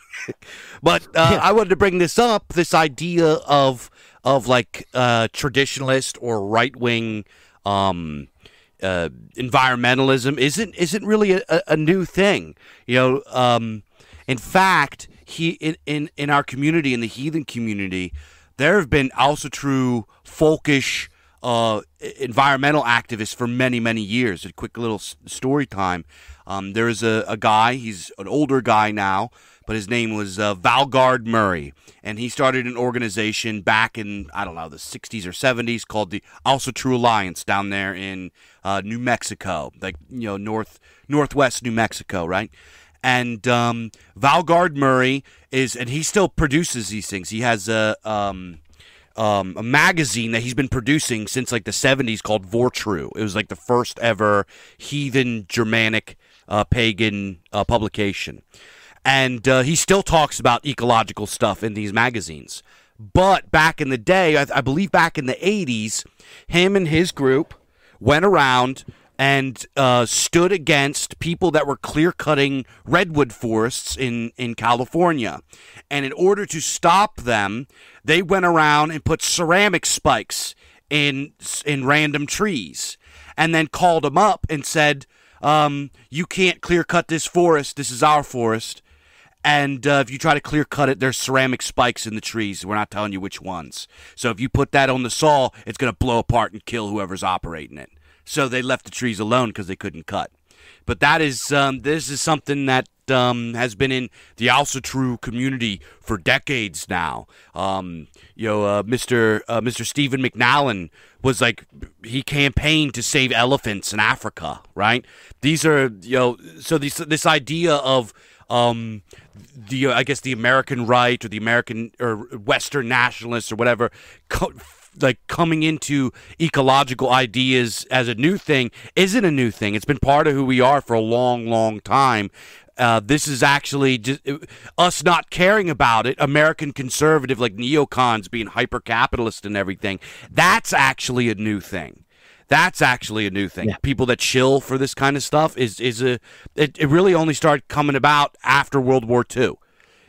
But uh, yeah. I wanted to bring this up, this idea of of like uh, traditionalist or right wing um, uh, environmentalism isn't isn't really a, a new thing. You know, um, in fact, he in, in in our community, in the heathen community, there have been also true folkish uh, environmental activists for many many years. A quick little story time. Um, there is a, a guy. He's an older guy now, but his name was uh, Valgard Murray, and he started an organization back in, I don't know, the sixties or seventies called the Also True Alliance down there in uh, New Mexico, like, you know, north northwest New Mexico, right? And um, Valgard Murray is, and he still produces these things. He has a um, um, a magazine that he's been producing since like the seventies called Vortrue. It was like the first ever heathen Germanic uh, pagan uh, publication. And uh, he still talks about ecological stuff in these magazines. But back in the day, I, I believe back in the eighties, him and his group went around and uh, stood against people that were clear-cutting redwood forests in, in California. And in order to stop them, they went around and put ceramic spikes in in random trees and then called them up and said, um, you can't clear-cut this forest. This is our forest. And uh, if you try to clear cut it, there's ceramic spikes in the trees. We're not telling you which ones. So if you put that on the saw, it's going to blow apart and kill whoever's operating it. So they left the trees alone because they couldn't cut. But that is um, this is something that um, has been in the Alsa-True community for decades now. Um, you know, uh, Mister Uh, Mister Stephen McNallen was like, he campaigned to save elephants in Africa, right? These are, you know, so this this idea of Um, the I guess the American right or the American or Western nationalists or whatever, co- like coming into ecological ideas as a new thing isn't a new thing. It's been part of who we are for a long, long time. Uh, this is actually just uh, us not caring about it. American conservative, like neocons, being hyper-capitalist and everything. That's actually a new thing. That's actually a new thing. Yeah. People that chill for this kind of stuff is is a it, it really only started coming about after World War Two.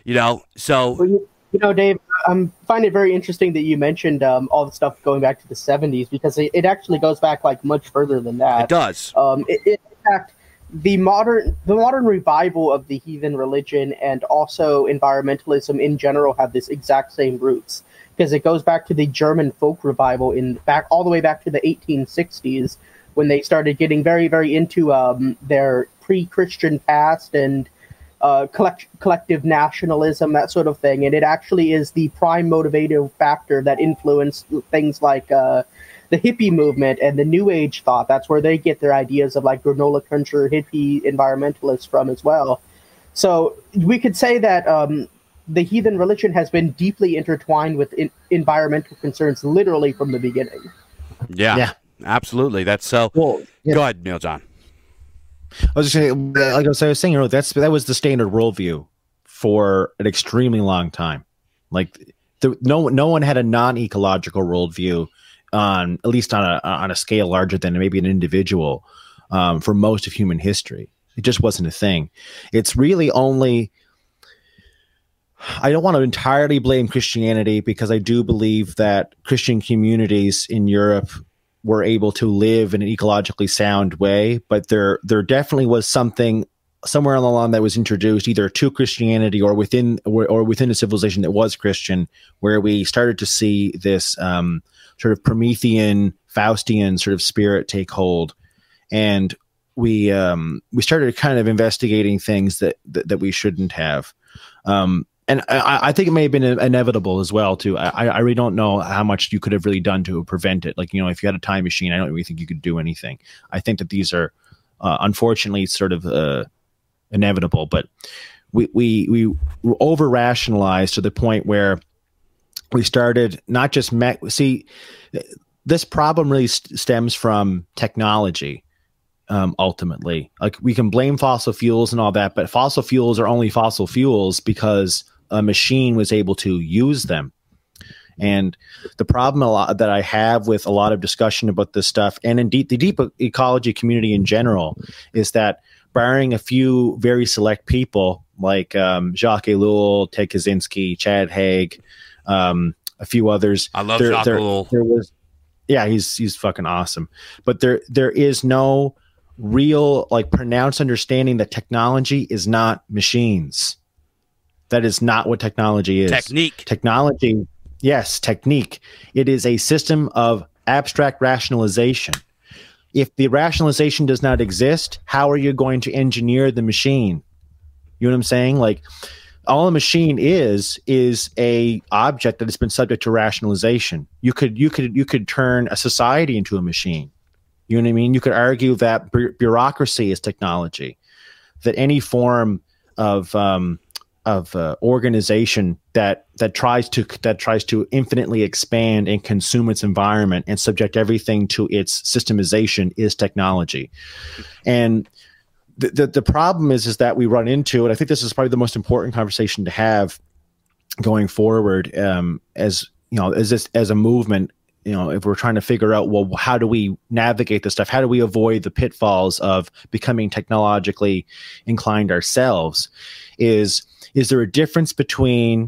You know, so Well, you, you know, Dave, I find it very interesting that you mentioned um, all the stuff going back to the seventies, because it, it actually goes back like much further than that. it does. Um, it, it, in fact, the modern the modern revival of the heathen religion and also environmentalism in general have this exact same roots, because it goes back to the German folk revival in back all the way back to the eighteen sixties, when they started getting very very into um, their pre-Christian past and uh, collect, collective nationalism, that sort of thing. And it actually is the prime motivative factor that influenced things like uh, the hippie movement and the New Age thought. That's where they get their ideas of like granola country hippie environmentalists from as well. So we could say that um, the heathen religion has been deeply intertwined with in- environmental concerns literally from the beginning. Yeah, Yeah. absolutely. That's so. Well, yeah. Go ahead, Neil John. I was just saying, like I was, I was saying, you know, that's that was the standard worldview for an extremely long time. Like, the, no, no one had a non-ecological worldview on at least on a on a scale larger than maybe an individual um, for most of human history. It just wasn't a thing. It's really only. I don't want to entirely blame Christianity, because I do believe that Christian communities in Europe were able to live in an ecologically sound way, but there there definitely was something somewhere along the line that was introduced either to Christianity or within or, or within a civilization that was Christian, where we started to see this um, sort of Promethean, Faustian sort of spirit take hold, and we um, we started kind of investigating things that that, that we shouldn't have. Um, And I, I think it may have been inevitable as well, too. I, I really don't know how much you could have really done to prevent it. Like, you know, if you had a time machine, I don't really think you could do anything. I think that these are, uh, unfortunately, sort of uh, inevitable. But we we we over rationalized to the point where we started not just me- see this problem really st- stems from technology. Um, ultimately, like, we can blame fossil fuels and all that, but fossil fuels are only fossil fuels because a machine was able to use them. And the problem a lot that I have with a lot of discussion about this stuff, and indeed the deep ecology community in general, is that barring a few very select people like um, Jacques Ellul, Ted Kaczynski, Chad Haag, um, a few others. I love there, Jacques there, Ellul. There was, yeah, he's he's fucking awesome. But there there is no real, like, pronounced understanding that technology is not machines. That is not what technology is. Technique. Technology, yes, technique. It is a system of abstract rationalization. If the rationalization does not exist, how are you going to engineer the machine? You know what I'm saying? Like, all a machine is is a object that has been subject to rationalization. You could you could you could turn a society into a machine. You know what I mean? You could argue that bu- bureaucracy is technology, that any form of um, of uh, organization that that tries to that tries to infinitely expand and consume its environment and subject everything to its systemization is technology. And the, the the problem is is that we run into, and I think this is probably the most important conversation to have going forward, um, as you know, as this as a movement. You know, if we're trying to figure out, well, how do we navigate this stuff? How do we avoid the pitfalls of becoming technologically inclined ourselves? Is is there a difference between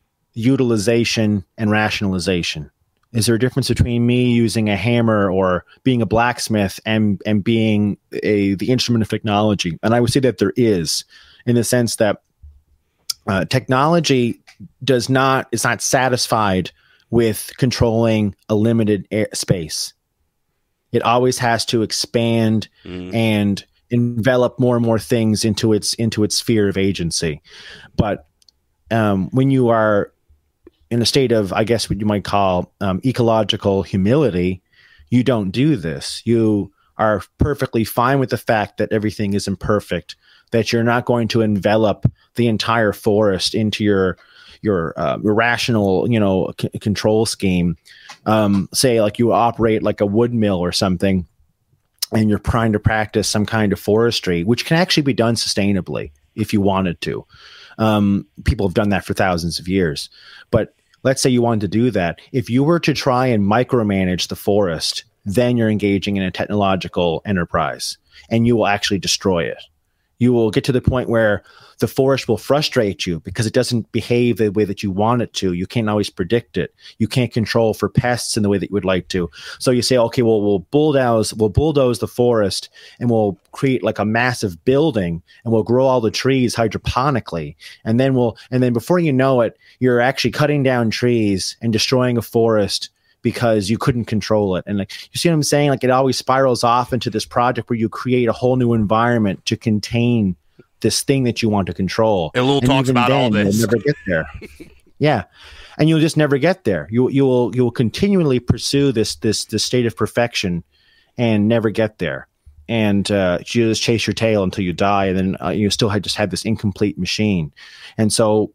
utilization and rationalization? Is there a difference between me using a hammer or being a blacksmith and and being a the instrument of technology? And I would say that there is, in the sense that uh, technology does not is not satisfied with controlling a limited air space. It always has to expand mm. and envelop more and more things into its into its sphere of agency. But um, when you are in a state of, I guess what you might call um, ecological humility, you don't do this. You are perfectly fine with the fact that everything is imperfect, that you're not going to envelop the entire forest into your your uh, rational, you know, c- control scheme. Um, say like you operate like a wood mill or something, and you're trying to practice some kind of forestry, which can actually be done sustainably if you wanted to. Um, people have done that for thousands of years. But let's say you wanted to do that. If you were to try and micromanage the forest, then you're engaging in a technological enterprise, and you will actually destroy it. You will get to the point where the forest will frustrate you because it doesn't behave the way that you want it to. You can't always predict it. You can't control for pests in the way that you would like to. So you say, okay, well, we'll bulldoze, we'll bulldoze the forest and we'll create like a massive building and we'll grow all the trees hydroponically. And then we'll, and then before you know it, you're actually cutting down trees and destroying a forest because you couldn't control it. And like, you see what I'm saying? Like it always spirals off into this project where you create a whole new environment to contain this thing that you want to control. And Lil talks about all this. You'll never get there. Yeah. And you'll just never get there. You you will you will continually pursue this this this state of perfection and never get there. And uh, you just chase your tail until you die, and then uh, you still have just have this incomplete machine. And so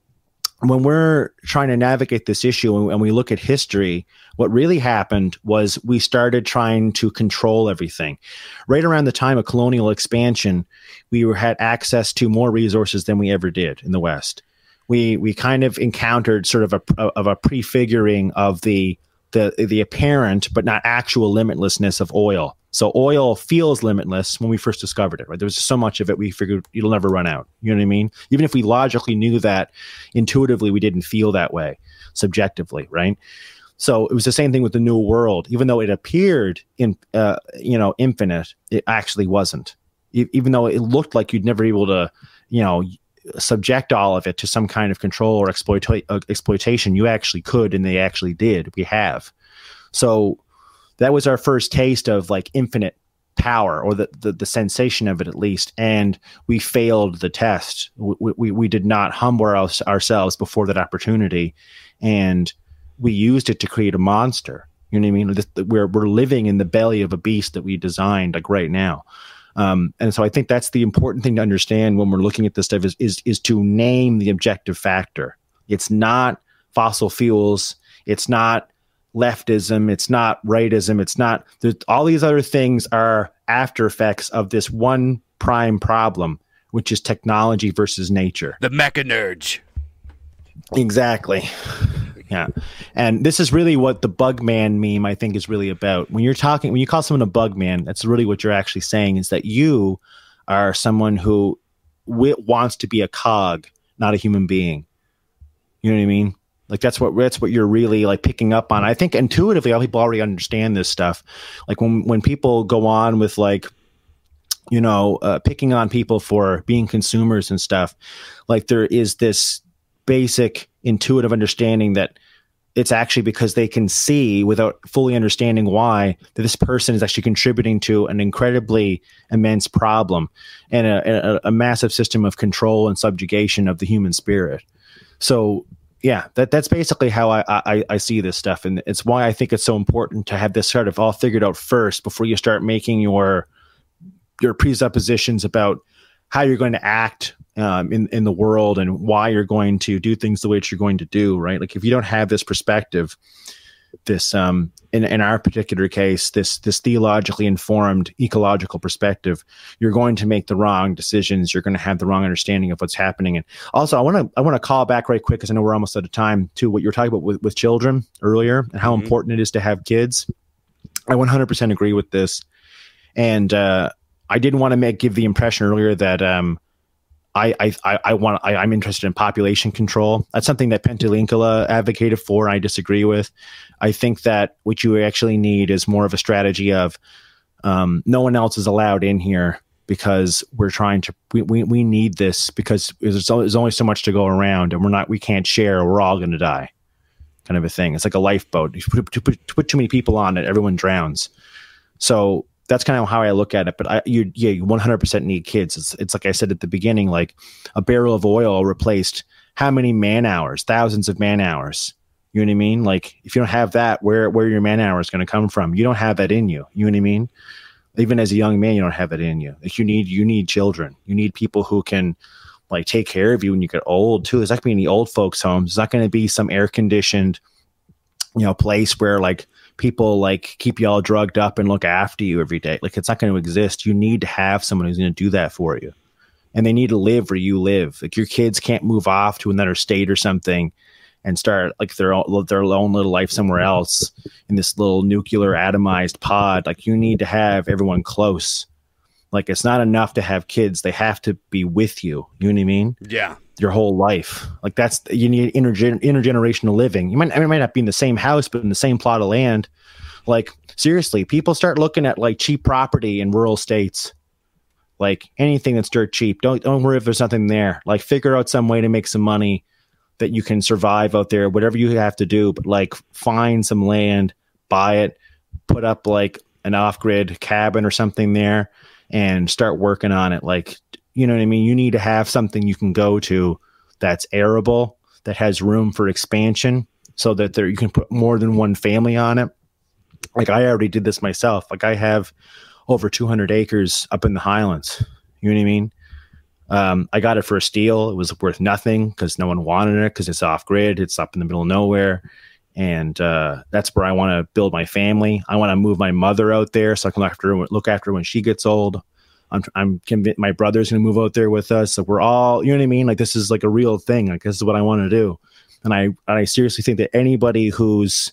when we're trying to navigate this issue and we look at history, what really happened was we started trying to control everything. Right around the time of colonial expansion, we were, had access to more resources than we ever did in the West. We we kind of encountered sort of a of a prefiguring of the the the apparent but not actual limitlessness of oil. So oil feels limitless when we first discovered it, right? There was so much of it, we figured it'll never run out. You know what I mean? Even if we logically knew that, intuitively, we didn't feel that way, subjectively, right? So it was the same thing with the New World. Even though it appeared in, uh, you know, infinite, it actually wasn't. E- even though it looked like you'd never be able to, you know, subject all of it to some kind of control or exploita- uh, exploitation, you actually could, and they actually did. We have. So that was our first taste of like infinite power, or the, the, the sensation of it at least. And we failed the test. We, we, we did not humble our, ourselves before that opportunity. And we used it to create a monster. You know what I mean? This, we're, we're living in the belly of a beast that we designed like right now. Um, and so I think that's the important thing to understand when we're looking at this stuff is, is, is to name the objective factor. It's not fossil fuels. It's not leftism, it's not rightism, it's not, all these other things are after effects of this one prime problem, which is technology versus nature. The mecha-nurge. Exactly. Yeah. And this is really what the Bugman meme, I think, is really about. When you're talking, when you call someone a Bugman, that's really what you're actually saying, is that you are someone who w- wants to be a cog, not a human being. You know what I mean? Like that's what that's what you're really like picking up on. I think intuitively, all people already understand this stuff. Like when when people go on with like, you know, uh, picking on people for being consumers and stuff, like there is this basic intuitive understanding that it's actually because they can see without fully understanding why that this person is actually contributing to an incredibly immense problem and a, a, a massive system of control and subjugation of the human spirit. So. Yeah, that that's basically how I, I I see this stuff, and it's why I think it's so important to have this sort of all figured out first before you start making your your presuppositions about how you're going to act um, in in the world and why you're going to do things the way that you're going to do. Right? Like if you don't have this perspective, this um in in our particular case, this this theologically informed ecological perspective, you're going to make the wrong decisions. You're going to have the wrong understanding of what's happening. And also, I want to I want to call back right quick because I know we're almost out of time to what you were talking about with, with children earlier and how mm-hmm. important it is to have kids. I one hundred percent agree with this, and uh, I didn't want to make give the impression earlier that um. I, I, I want, I, I'm interested in population control. That's something that Pentalinkula advocated for, and I disagree with. I think that what you actually need is more of a strategy of um, no one else is allowed in here because we're trying to, we, we, we need this because there's, there's only so much to go around and we're not, we can't share, or we're all going to die kind of a thing. It's like a lifeboat. You put, to put, to put too many people on it, everyone drowns. So that's kind of how I look at it. But I, you, yeah, you one hundred percent need kids. It's, it's like I said at the beginning, like a barrel of oil replaced how many man hours, thousands of man hours. You know what I mean? Like if you don't have that, where, where your man hour is going to come from? You don't have that in you. You know what I mean? Even as a young man, you don't have that in you. Like you need, you need children. You need people who can like take care of you when you get old too. It's not going to be any old folks homes. It's not going to be some air conditioned, you know, place where like people like keep you all drugged up and look after you every day. Like it's not going to exist. You need to have someone who's going to do that for you, and they need to live where you live. Like your kids can't move off to another state or something and start like their own, their own little life somewhere else in this little nuclear atomized pod. Like you need to have everyone close. Like, it's not enough to have kids. They have to be with you. You know what I mean? Yeah. Your whole life. Like, that's, you need intergen- intergenerational living. You might, I mean, it might not be in the same house, but in the same plot of land. Like, seriously, people start looking at like cheap property in rural states. Like, anything that's dirt cheap. Don't, don't worry if there's nothing there. Like, figure out some way to make some money that you can survive out there, whatever you have to do. But like, find some land, buy it, put up like an off-grid cabin or something there, and start working on it. Like, you know what I mean? You need to have something you can go to that's arable, that has room for expansion, so that there you can put more than one family on it. Like, I already did this myself. Like, I have over two hundred acres up in the Highlands. You know what I mean? Um, I got it for a steal. It was worth nothing because no one wanted it, because it's off grid. It's up in the middle of nowhere. And uh, that's where I want to build my family. I want to move my mother out there so I can look after her, look after her when she gets old. I'm, I'm convinced my brother's going to move out there with us. So we're all, you know what I mean? Like, this is like a real thing. Like, this is what I want to do. And I, and I seriously think that anybody who's,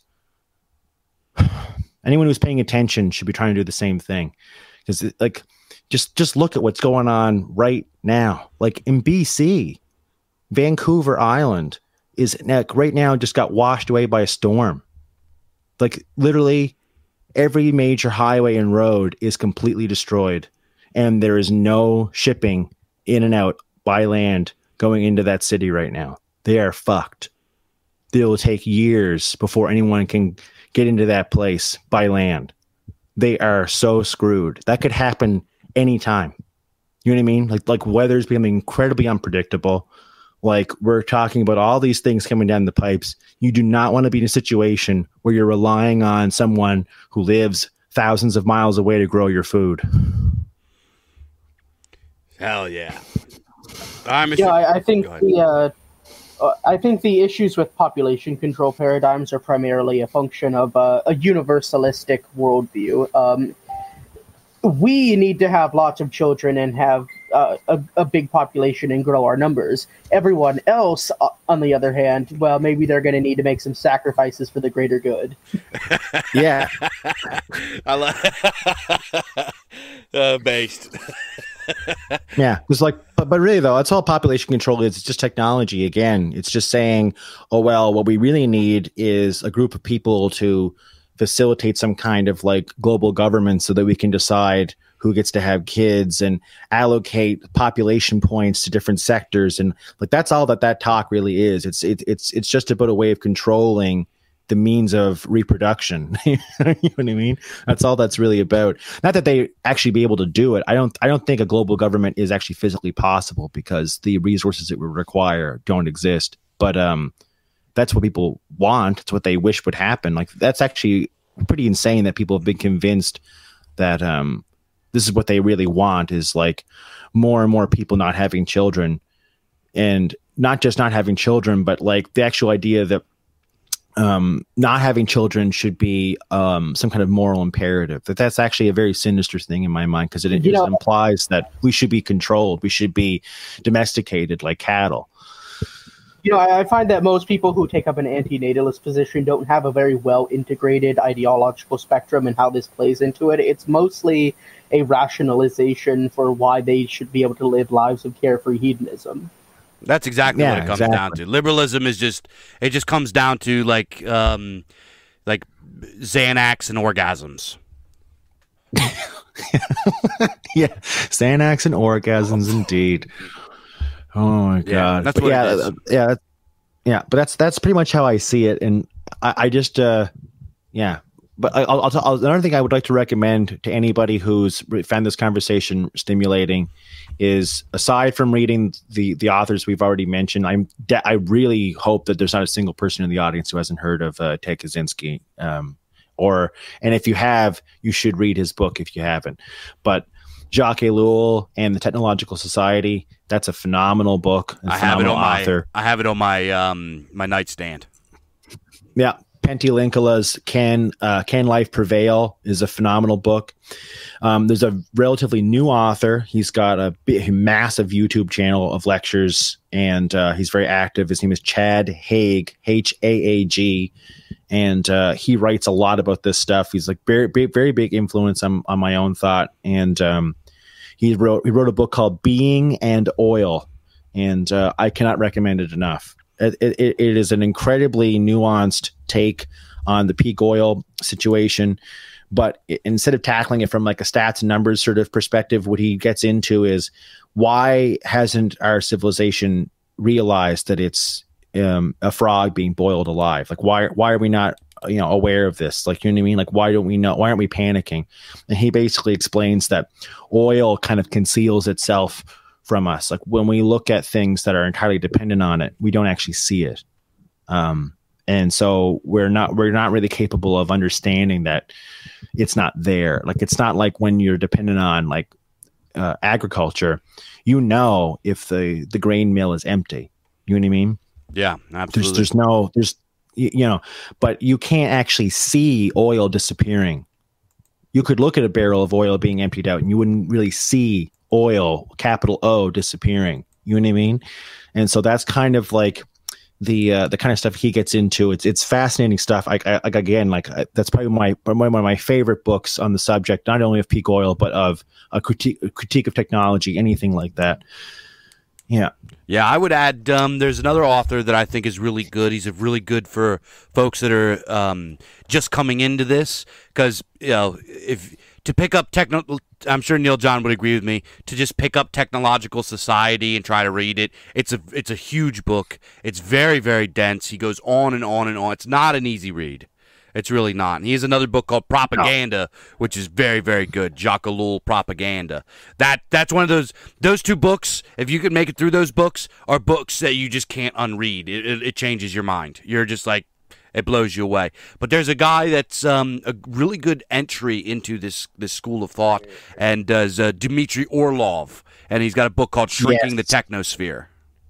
anyone who's paying attention should be trying to do the same thing. Because, like, just, just look at what's going on right now. Like, in B C, Vancouver Island is like, right now just got washed away by a storm. Like, literally every major highway and road is completely destroyed. And there is no shipping in and out by land going into that city right now. They are fucked. It will take years before anyone can get into that place by land. They are so screwed. That could happen anytime. You know what I mean? Like, like weather's becoming incredibly unpredictable. Like, we're talking about all these things coming down the pipes. You do not want to be in a situation where you're relying on someone who lives thousands of miles away to grow your food. Hell yeah. I'm yeah, I, I think the uh, uh, I think the issues with population control paradigms are primarily a function of uh, a universalistic worldview. Um, we need to have lots of children and have uh, a, a big population and grow our numbers. Everyone else, uh, on the other hand, well, maybe they're going to need to make some sacrifices for the greater good. Yeah. I love uh, based. Yeah, it's like, but, but really though, that's all population control is. It's just technology. Again, it's just saying, oh, well, what we really need is a group of people to facilitate some kind of like global government so that we can decide who gets to have kids and allocate population points to different sectors. And like, that's all that that talk really is. It's, it, it's, it's just about a way of controlling the means of reproduction. You know what I mean? That's all that's really about. Not that they actually be able to do it. I don't, I don't think a global government is actually physically possible because the resources it would require don't exist. But um, that's what people want. It's what they wish would happen. Like, that's actually pretty insane that people have been convinced that um, this is what they really want, is like more and more people not having children, and not just not having children, but like the actual idea that um, not having children should be um, some kind of moral imperative. That that's actually a very sinister thing in my mind, because it, it know, implies that we should be controlled. We should be domesticated like cattle. You know, I, I find that most people who take up an antinatalist position don't have a very well integrated ideological spectrum and how this plays into it. It's mostly a rationalization for why they should be able to live lives of carefree hedonism. That's exactly yeah, what it comes exactly. down to. Liberalism is just, it just comes down to like, um, like Xanax and orgasms. Yeah, Xanax and orgasms, indeed. Oh my god! Yeah, that's but what yeah, it is. uh, yeah, that- yeah. But that's that's pretty much how I see it, and I, I just, uh, yeah. But I, I'll, I'll, I'll another thing I would like to recommend to anybody who's found this conversation stimulating is, aside from reading the the authors we've already mentioned, I'm de- I really hope that there's not a single person in the audience who hasn't heard of uh, Ted Kaczynski. Um, or and if you have, you should read his book if you haven't. But Jacques Ellul and the Technological Society, that's a phenomenal book. A I have it on author. my I have it on my um my nightstand. Yeah. Pentti Linkala's Can uh, Can Life Prevail is a phenomenal book. Um, there's a relatively new author. He's got a, big, a massive YouTube channel of lectures, and uh, he's very active. His name is Chad Haag, H A A G, and uh, he writes a lot about this stuff. He's like very, very, very big influence on, on my own thought, and um, He wrote he wrote a book called Being and Oil, and uh, I cannot recommend it enough. It, it, it is an incredibly nuanced take on the peak oil situation, but it, instead of tackling it from like a stats and numbers sort of perspective, what he gets into is why hasn't our civilization realized that it's um, a frog being boiled alive? Like why why are we not you know aware of this? Like, you know what I mean? Like why don't we know? Why aren't we panicking? And he basically explains that oil kind of conceals itself from us. Like when we look at things that are entirely dependent on it, we don't actually see it. Um, and so we're not, we're not really capable of understanding that it's not there. Like, it's not like when you're dependent on like uh, agriculture, you know, if the, the grain mill is empty, you know what I mean? Yeah, absolutely. There's, there's no, there's, you, you know, but you can't actually see oil disappearing. You could look at a barrel of oil being emptied out and you wouldn't really see oil, capital O, disappearing. You know what I mean? And so that's kind of like the uh, the kind of stuff he gets into. It's it's fascinating stuff. I, I like again, like I, that's probably my one of my favorite books on the subject, not only of peak oil but of a critique a critique of technology, anything like that. Yeah. Yeah, I would add um, there's another author that I think is really good. He's a really good for folks that are um, just coming into this because, you know, if to pick up techno, I'm sure Neil John would agree with me, to just pick up Technological Society and try to read it. It's a it's a huge book. It's very, very dense. He goes on and on and on. It's not an easy read. It's really not. And he has another book called Propaganda, which is very, very good. Jacques Ellul, Propaganda. That that's one of those those two books. If you could make it through those books, are books that you just can't unread. It, it, it changes your mind. You're just like, it blows you away. But there's a guy that's um, a really good entry into this this school of thought, and does uh, Dmitry Orlov, and he's got a book called Shrinking Yes. the Technosphere.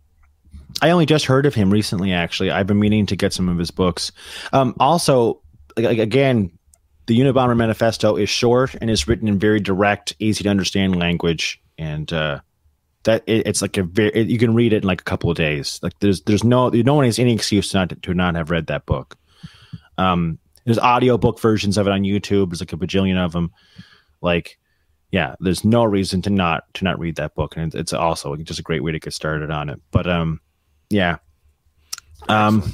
I only just heard of him recently, actually. I've been meaning to get some of his books. Um, also, like, again, the Unabomber Manifesto is short and is written in very direct, easy to understand language, and uh, that it, it's like a very it, you can read it in like a couple of days. Like there's there's no no one has any excuse to not to not have read that book. Um, there's audiobook versions of it on YouTube. There's like a bajillion of them. Like, yeah, there's no reason to not to not read that book, and it's also just a great way to get started on it. But um, yeah, um,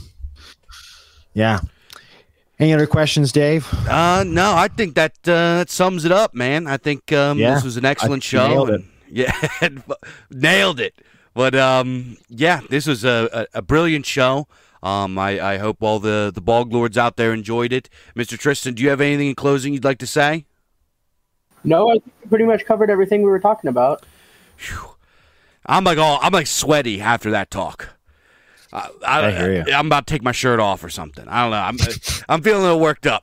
yeah. Any other questions, Dave? Uh, no, I think that uh, that sums it up, man. I think um, Yeah, this was an excellent I show. nailed it. Yeah, nailed it. But um, yeah, this was a, a, a brilliant show. Um, I, I hope all the, the Bog Lords out there enjoyed it. Mister Tristan, do you have anything in closing you'd like to say? No, I think we pretty much covered everything we were talking about. Whew. I'm like all I'm like sweaty after that talk. I, I, I hear you. I'm about to take my shirt off or something. I don't know. I'm I'm feeling a little worked up.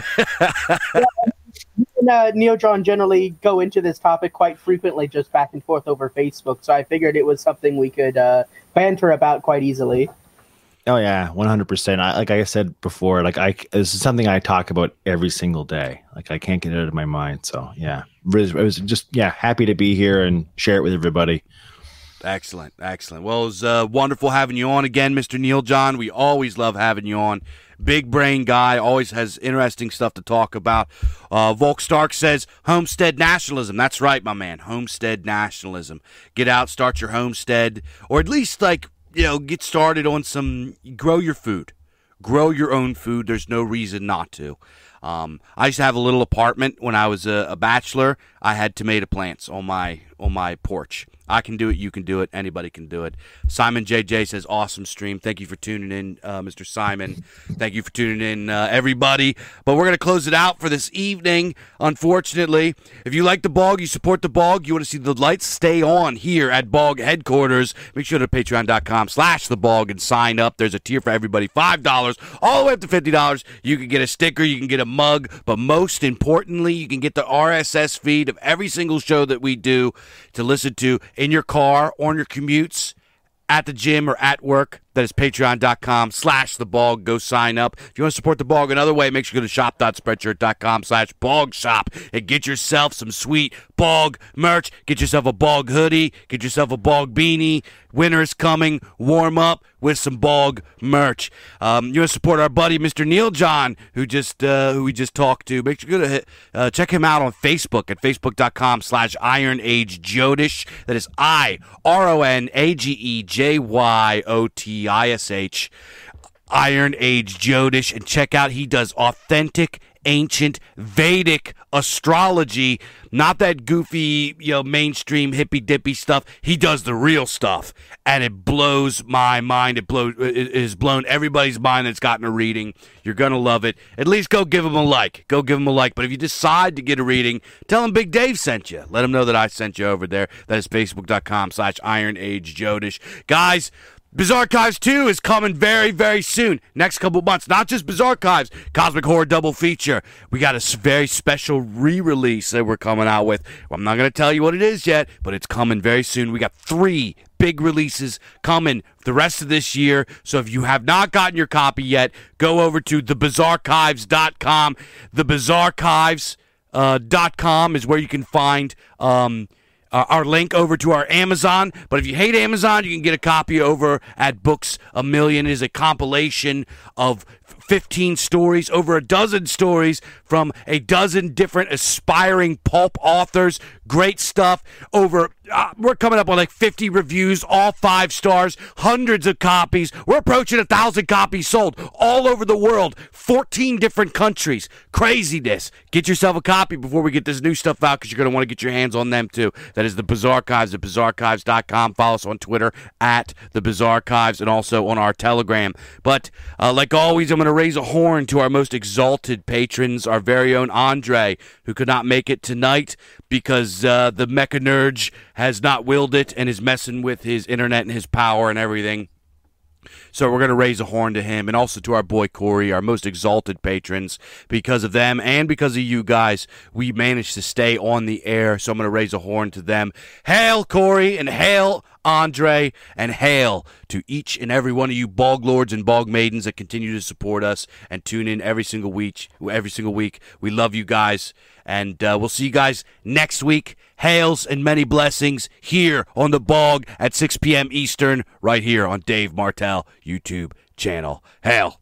And, uh, Neil John generally go into this topic quite frequently, just back and forth over Facebook. So I figured it was something we could uh, banter about quite easily. Oh yeah, one hundred percent. I like I said before, like I this is something I talk about every single day. Like I can't get it out of my mind. So yeah, it was just yeah, happy to be here and share it with everybody. Excellent, excellent. Well, it was uh, wonderful having you on again, Mister Neil John. We always love having you on. Big brain guy, always has interesting stuff to talk about. Uh, Volk Stark says homestead nationalism. That's right, my man. Homestead nationalism. Get out, start your homestead, or at least like you know, get started on some. Grow your food, grow your own food. There's no reason not to. Um, I used to have a little apartment when I was a, a bachelor. I had tomato plants on my on my porch. I can do it. You can do it. Anybody can do it. Simon J J says, awesome stream. Thank you for tuning in, uh, Mister Simon. Thank you for tuning in, uh, everybody. But we're going to close it out for this evening, unfortunately. If you like the Bog, you support the Bog, you want to see the lights stay on here at Bog headquarters, make sure to patreon.com slash the Bog and sign up. There's a tier for everybody, five dollars, all the way up to fifty dollars. You can get a sticker, you can get a mug, but most importantly, you can get the R S S feed of every single show that we do to listen to in your car or on your commutes, at the gym or at work. That is patreon.com slash the bog. Go sign up. If you want to support the bog another way, make sure you go to shop.spreadshirt.com slash bog shop and get yourself some sweet bog merch. Get yourself a bog hoodie. Get yourself a bog beanie. Winter's coming. Warm up with some bog merch. Um, you want to support our buddy Mister Neil John, who just uh, who we just talked to. Make sure you go to hit, uh, check him out on Facebook at facebook.com slash Iron Age Jodish. That is I R O N A G E J Y O T I S H. Iron Age Jodish. And check out, he does authentic, ancient, Vedic astrology. Not that goofy, you know, mainstream hippy-dippy stuff. He does the real stuff. And it blows my mind. It blows. It has blown everybody's mind that's gotten a reading. You're going to love it. At least go give him a like. Go give him a like. But if you decide to get a reading, tell him Big Dave sent you. Let him know that I sent you over there. That is facebook.com slash Iron Age Jodish. Guys, Bizarchives two is coming very, very soon. Next couple months. Not just Bizarchives, Cosmic Horror Double Feature. We got a very special re-release that we're coming out with. Well, I'm not going to tell you what it is yet, but it's coming very soon. We got three big releases coming the rest of this year. So if you have not gotten your copy yet, go over to the bizarchives dot com. the bizarchives dot com is where you can find um Uh, our link over to our Amazon. But if you hate Amazon, you can get a copy over at Books A Million. It is a compilation of fifteen stories, over a dozen stories from a dozen different aspiring pulp authors. Great stuff. Over, uh, we're coming up on like fifty reviews, all five stars, hundreds of copies. We're approaching a thousand copies sold all over the world, fourteen different countries. Craziness. Get yourself a copy before we get this new stuff out, because you're going to want to get your hands on them too. That is the Bizarchives at bizarchives dot com. Follow us on Twitter at the Bizarchives and also on our Telegram. But uh, like always, I'm going to raise a horn to our most exalted patrons, our very own Andre, who could not make it tonight because uh, the Mecha Nerd has not willed it and is messing with his internet and his power and everything. So we're going to raise a horn to him, and also to our boy Corey, our most exalted patrons. Because of them and because of you guys, we managed to stay on the air, so I'm going to raise a horn to them. Hail, Corey, and hail, Andre, and hail to each and every one of you bog lords and bog maidens that continue to support us and tune in every single week. Every single week. We love you guys, and uh, we'll see you guys next week. Hails and many blessings here on the Bog at six p.m. Eastern, right here on Dave Martell YouTube channel. Hail.